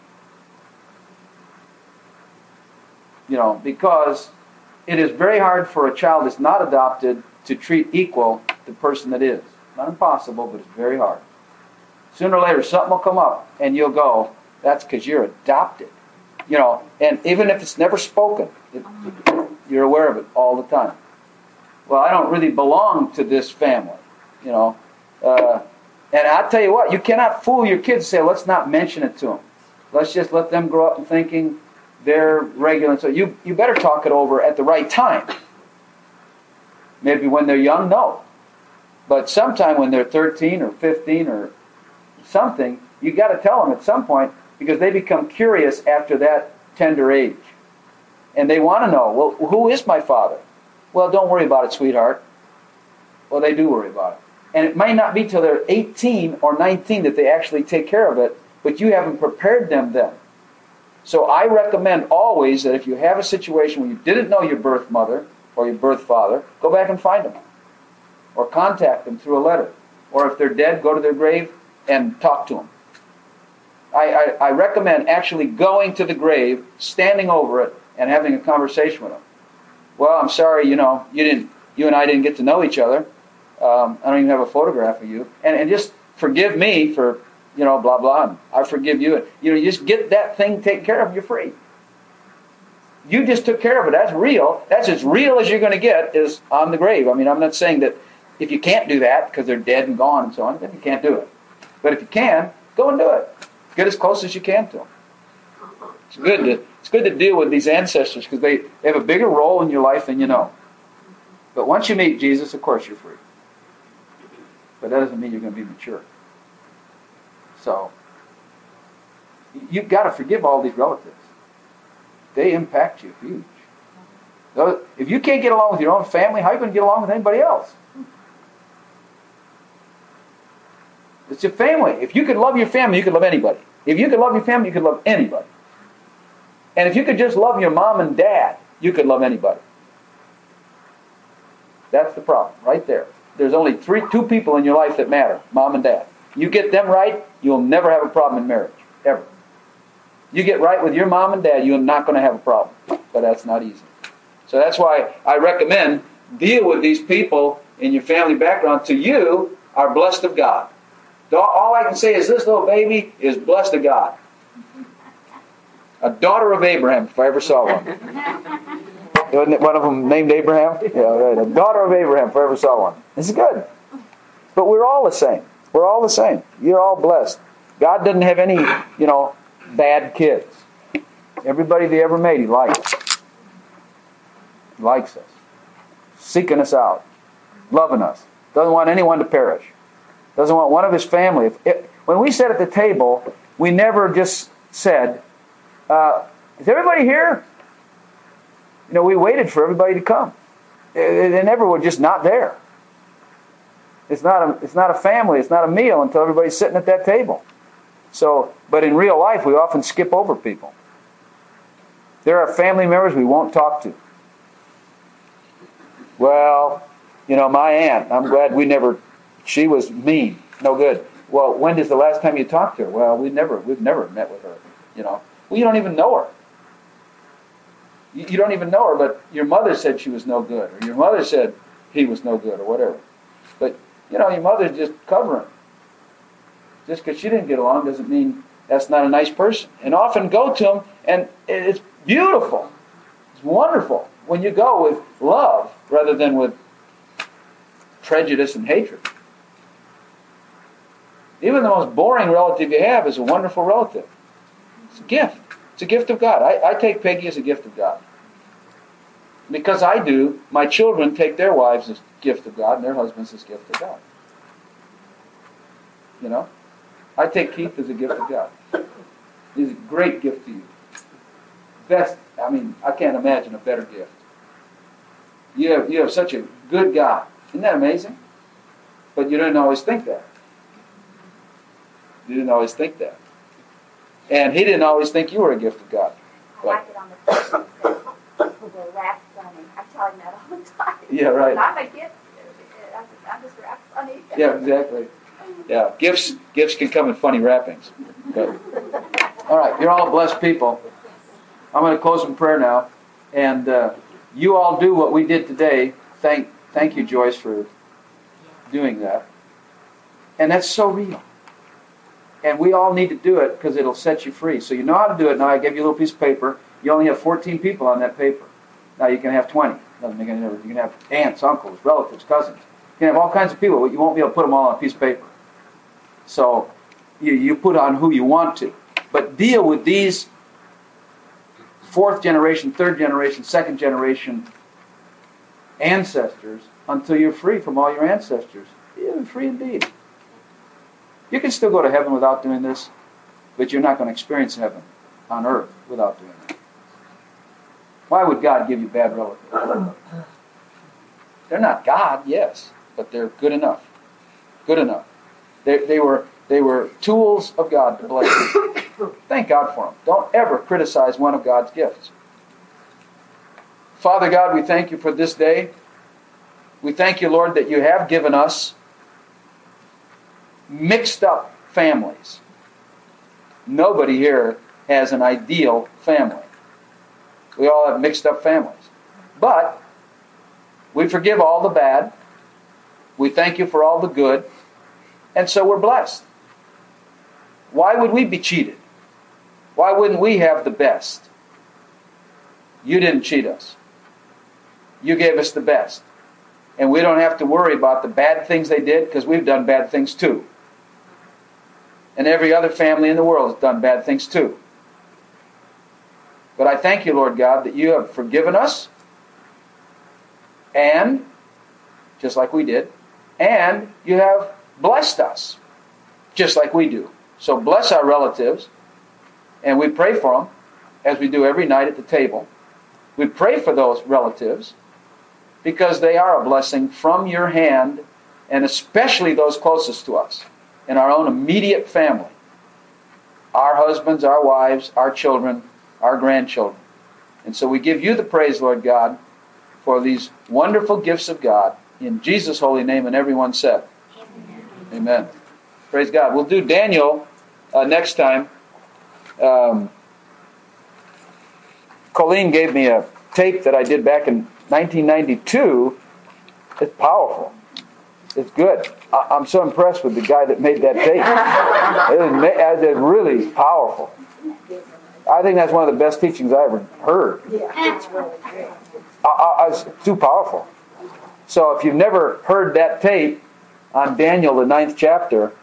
Because it is very hard for a child that's not adopted to treat equal the person that is. Not impossible, but it's very hard. Sooner or later, something will come up, and you'll go, That's because you're adopted. You know, and even if it's never spoken, you're aware of it all the time. Well, I don't really belong to this family, you know. And I'll tell you what, you cannot fool your kids and say, let's not mention it to them. Let's just let them grow up and thinking they're regular. So you better talk it over at the right time. Maybe when they're young, no. But sometime when they're 13 or 15 or something, you got to tell them at some point, because they become curious after that tender age. And they want to know, well, who is my father? Well, don't worry about it, sweetheart. Well, they do worry about it. And it may not be till they're 18 or 19 that they actually take care of it, but you haven't prepared them then. So I recommend always that if you have a situation where you didn't know your birth mother or your birth father, go back and find them. Or contact them through a letter. Or if they're dead, go to their grave and talk to them. I recommend actually going to the grave, standing over it, and having a conversation with them. Well, I'm sorry, you and I didn't get to know each other. I don't even have a photograph of you. And just forgive me for, blah, blah, and I forgive you. You just get that thing taken care of, you're free. You just took care of it. That's real. That's as real as you're going to get is on the grave. I mean, I'm not saying that if you can't do that because they're dead and gone and so on, then you can't do it. But if you can, go and do it. Get as close as you can to them. It's good to deal with these ancestors because they have a bigger role in your life than you know. But once you meet Jesus, of course you're free. But that doesn't mean you're going to be mature. So, you've got to forgive all these relatives. They impact you huge. If you can't get along with your own family, how are you going to get along with anybody else? It's your family. If you could love your family, you could love anybody. If you could love your family, you could love anybody. And if you could just love your mom and dad, you could love anybody. That's the problem, right there. There's only two people in your life that matter, mom and dad. You get them right, you'll never have a problem in marriage, ever. You get right with your mom and dad, you're not going to have a problem. But that's not easy. So that's why I recommend deal with these people in your family background. To you, are blessed of God. All I can say is this little baby is blessed of God. A daughter of Abraham, if I ever saw one. Wasn't one of them named Abraham? Yeah, right. A daughter of Abraham, if I ever saw one. This is good. But we're all the same. We're all the same. You're all blessed. God doesn't have any, bad kids. Everybody they ever made, He likes. He likes us. Seeking us out. Loving us. Doesn't want anyone to perish. Doesn't want one of His family. When we sat at the table, we never just said, is everybody here? We waited for everybody to come. They never were just not there. It's not a family. It's not a meal until everybody's sitting at that table. So, but in real life, we often skip over people. There are family members we won't talk to. Well, my aunt, I'm glad she was mean, no good. Well, when is the last time you talked to her? Well, we've never met with her, Well, you don't even know her. You don't even know her, but your mother said she was no good, or your mother said he was no good, or whatever. But, your mother's just covering. Just because she didn't get along doesn't mean that's not a nice person. And often go to them, and it's beautiful. It's wonderful when you go with love rather than with prejudice and hatred. Even the most boring relative you have is a wonderful relative. It's a gift. It's a gift of God. I take Peggy as a gift of God. Because I do, my children take their wives as a gift of God and their husbands as a gift of God. I take Keith as a gift of God. He's a great gift to you. Best, I can't imagine a better gift. You have such a good God. Isn't that amazing? But you didn't always think that. You didn't always think that. And He didn't always think you were a gift of God. I like it on the person that says, the rap funny. I tell him that all the time. Yeah, right. I'm a gift. I'm just rap funny. Yeah, exactly. Yeah, gifts can come in funny wrappings. But, all right, you're all blessed people. I'm going to close in prayer now. And you all do what we did today. Thank you, Joyce, for doing that. And that's so real. And we all need to do it because it'll set you free. So you know how to do it. Now I gave you a little piece of paper. You only have 14 people on that paper. Now you can have 20. Doesn't make any difference. You can have aunts, uncles, relatives, cousins. You can have all kinds of people, but you won't be able to put them all on a piece of paper. So you put on who you want to. But deal with these 4th generation, 3rd generation, 2nd generation ancestors until you're free from all your ancestors. You're free indeed. You can still go to heaven without doing this, but you're not going to experience heaven on earth without doing it. Why would God give you bad relatives? They're not God, yes, but they're good enough. Good enough. They were tools of God to bless you. Thank God for them. Don't ever criticize one of God's gifts. Father God, we thank you for this day. We thank you, Lord, that you have given us mixed up families. Nobody here has an ideal family. We all have mixed up families. But we forgive all the bad. We thank you for all the good. And so we're blessed. Why would we be cheated? Why wouldn't we have the best? You didn't cheat us. You gave us the best. And we don't have to worry about the bad things they did because we've done bad things too. And every other family in the world has done bad things too. But I thank you, Lord God, that you have forgiven us, and, just like we did, and you have blessed us, just like we do. So bless our relatives, and we pray for them, as we do every night at the table. We pray for those relatives, because they are a blessing from your hand, and especially those closest to us, in our own immediate family. Our husbands, our wives, our children, our grandchildren. And so we give you the praise, Lord God, for these wonderful gifts of God. In Jesus' holy name, and everyone said, Amen. Amen. Praise God. We'll do Daniel next time. Colleen gave me a tape that I did back in 1992. It's powerful. It's good. I'm so impressed with the guy that made that tape. It's really powerful. I think that's one of the best teachings I ever heard. It's really good. It's too powerful. So if you've never heard that tape on Daniel, the 9th chapter,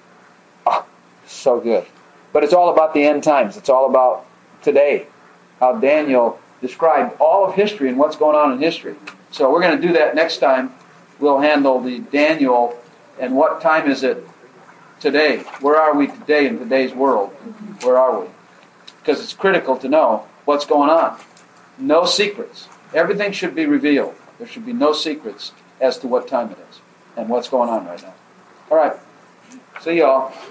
so good. But it's all about the end times. It's all about today. How Daniel described all of history and what's going on in history. So we're going to do that next time. We'll handle the Daniel and what time is it today. Where are we today in today's world? Where are we? Because it's critical to know what's going on. No secrets. Everything should be revealed. There should be no secrets as to what time it is and what's going on right now. All right. See y'all.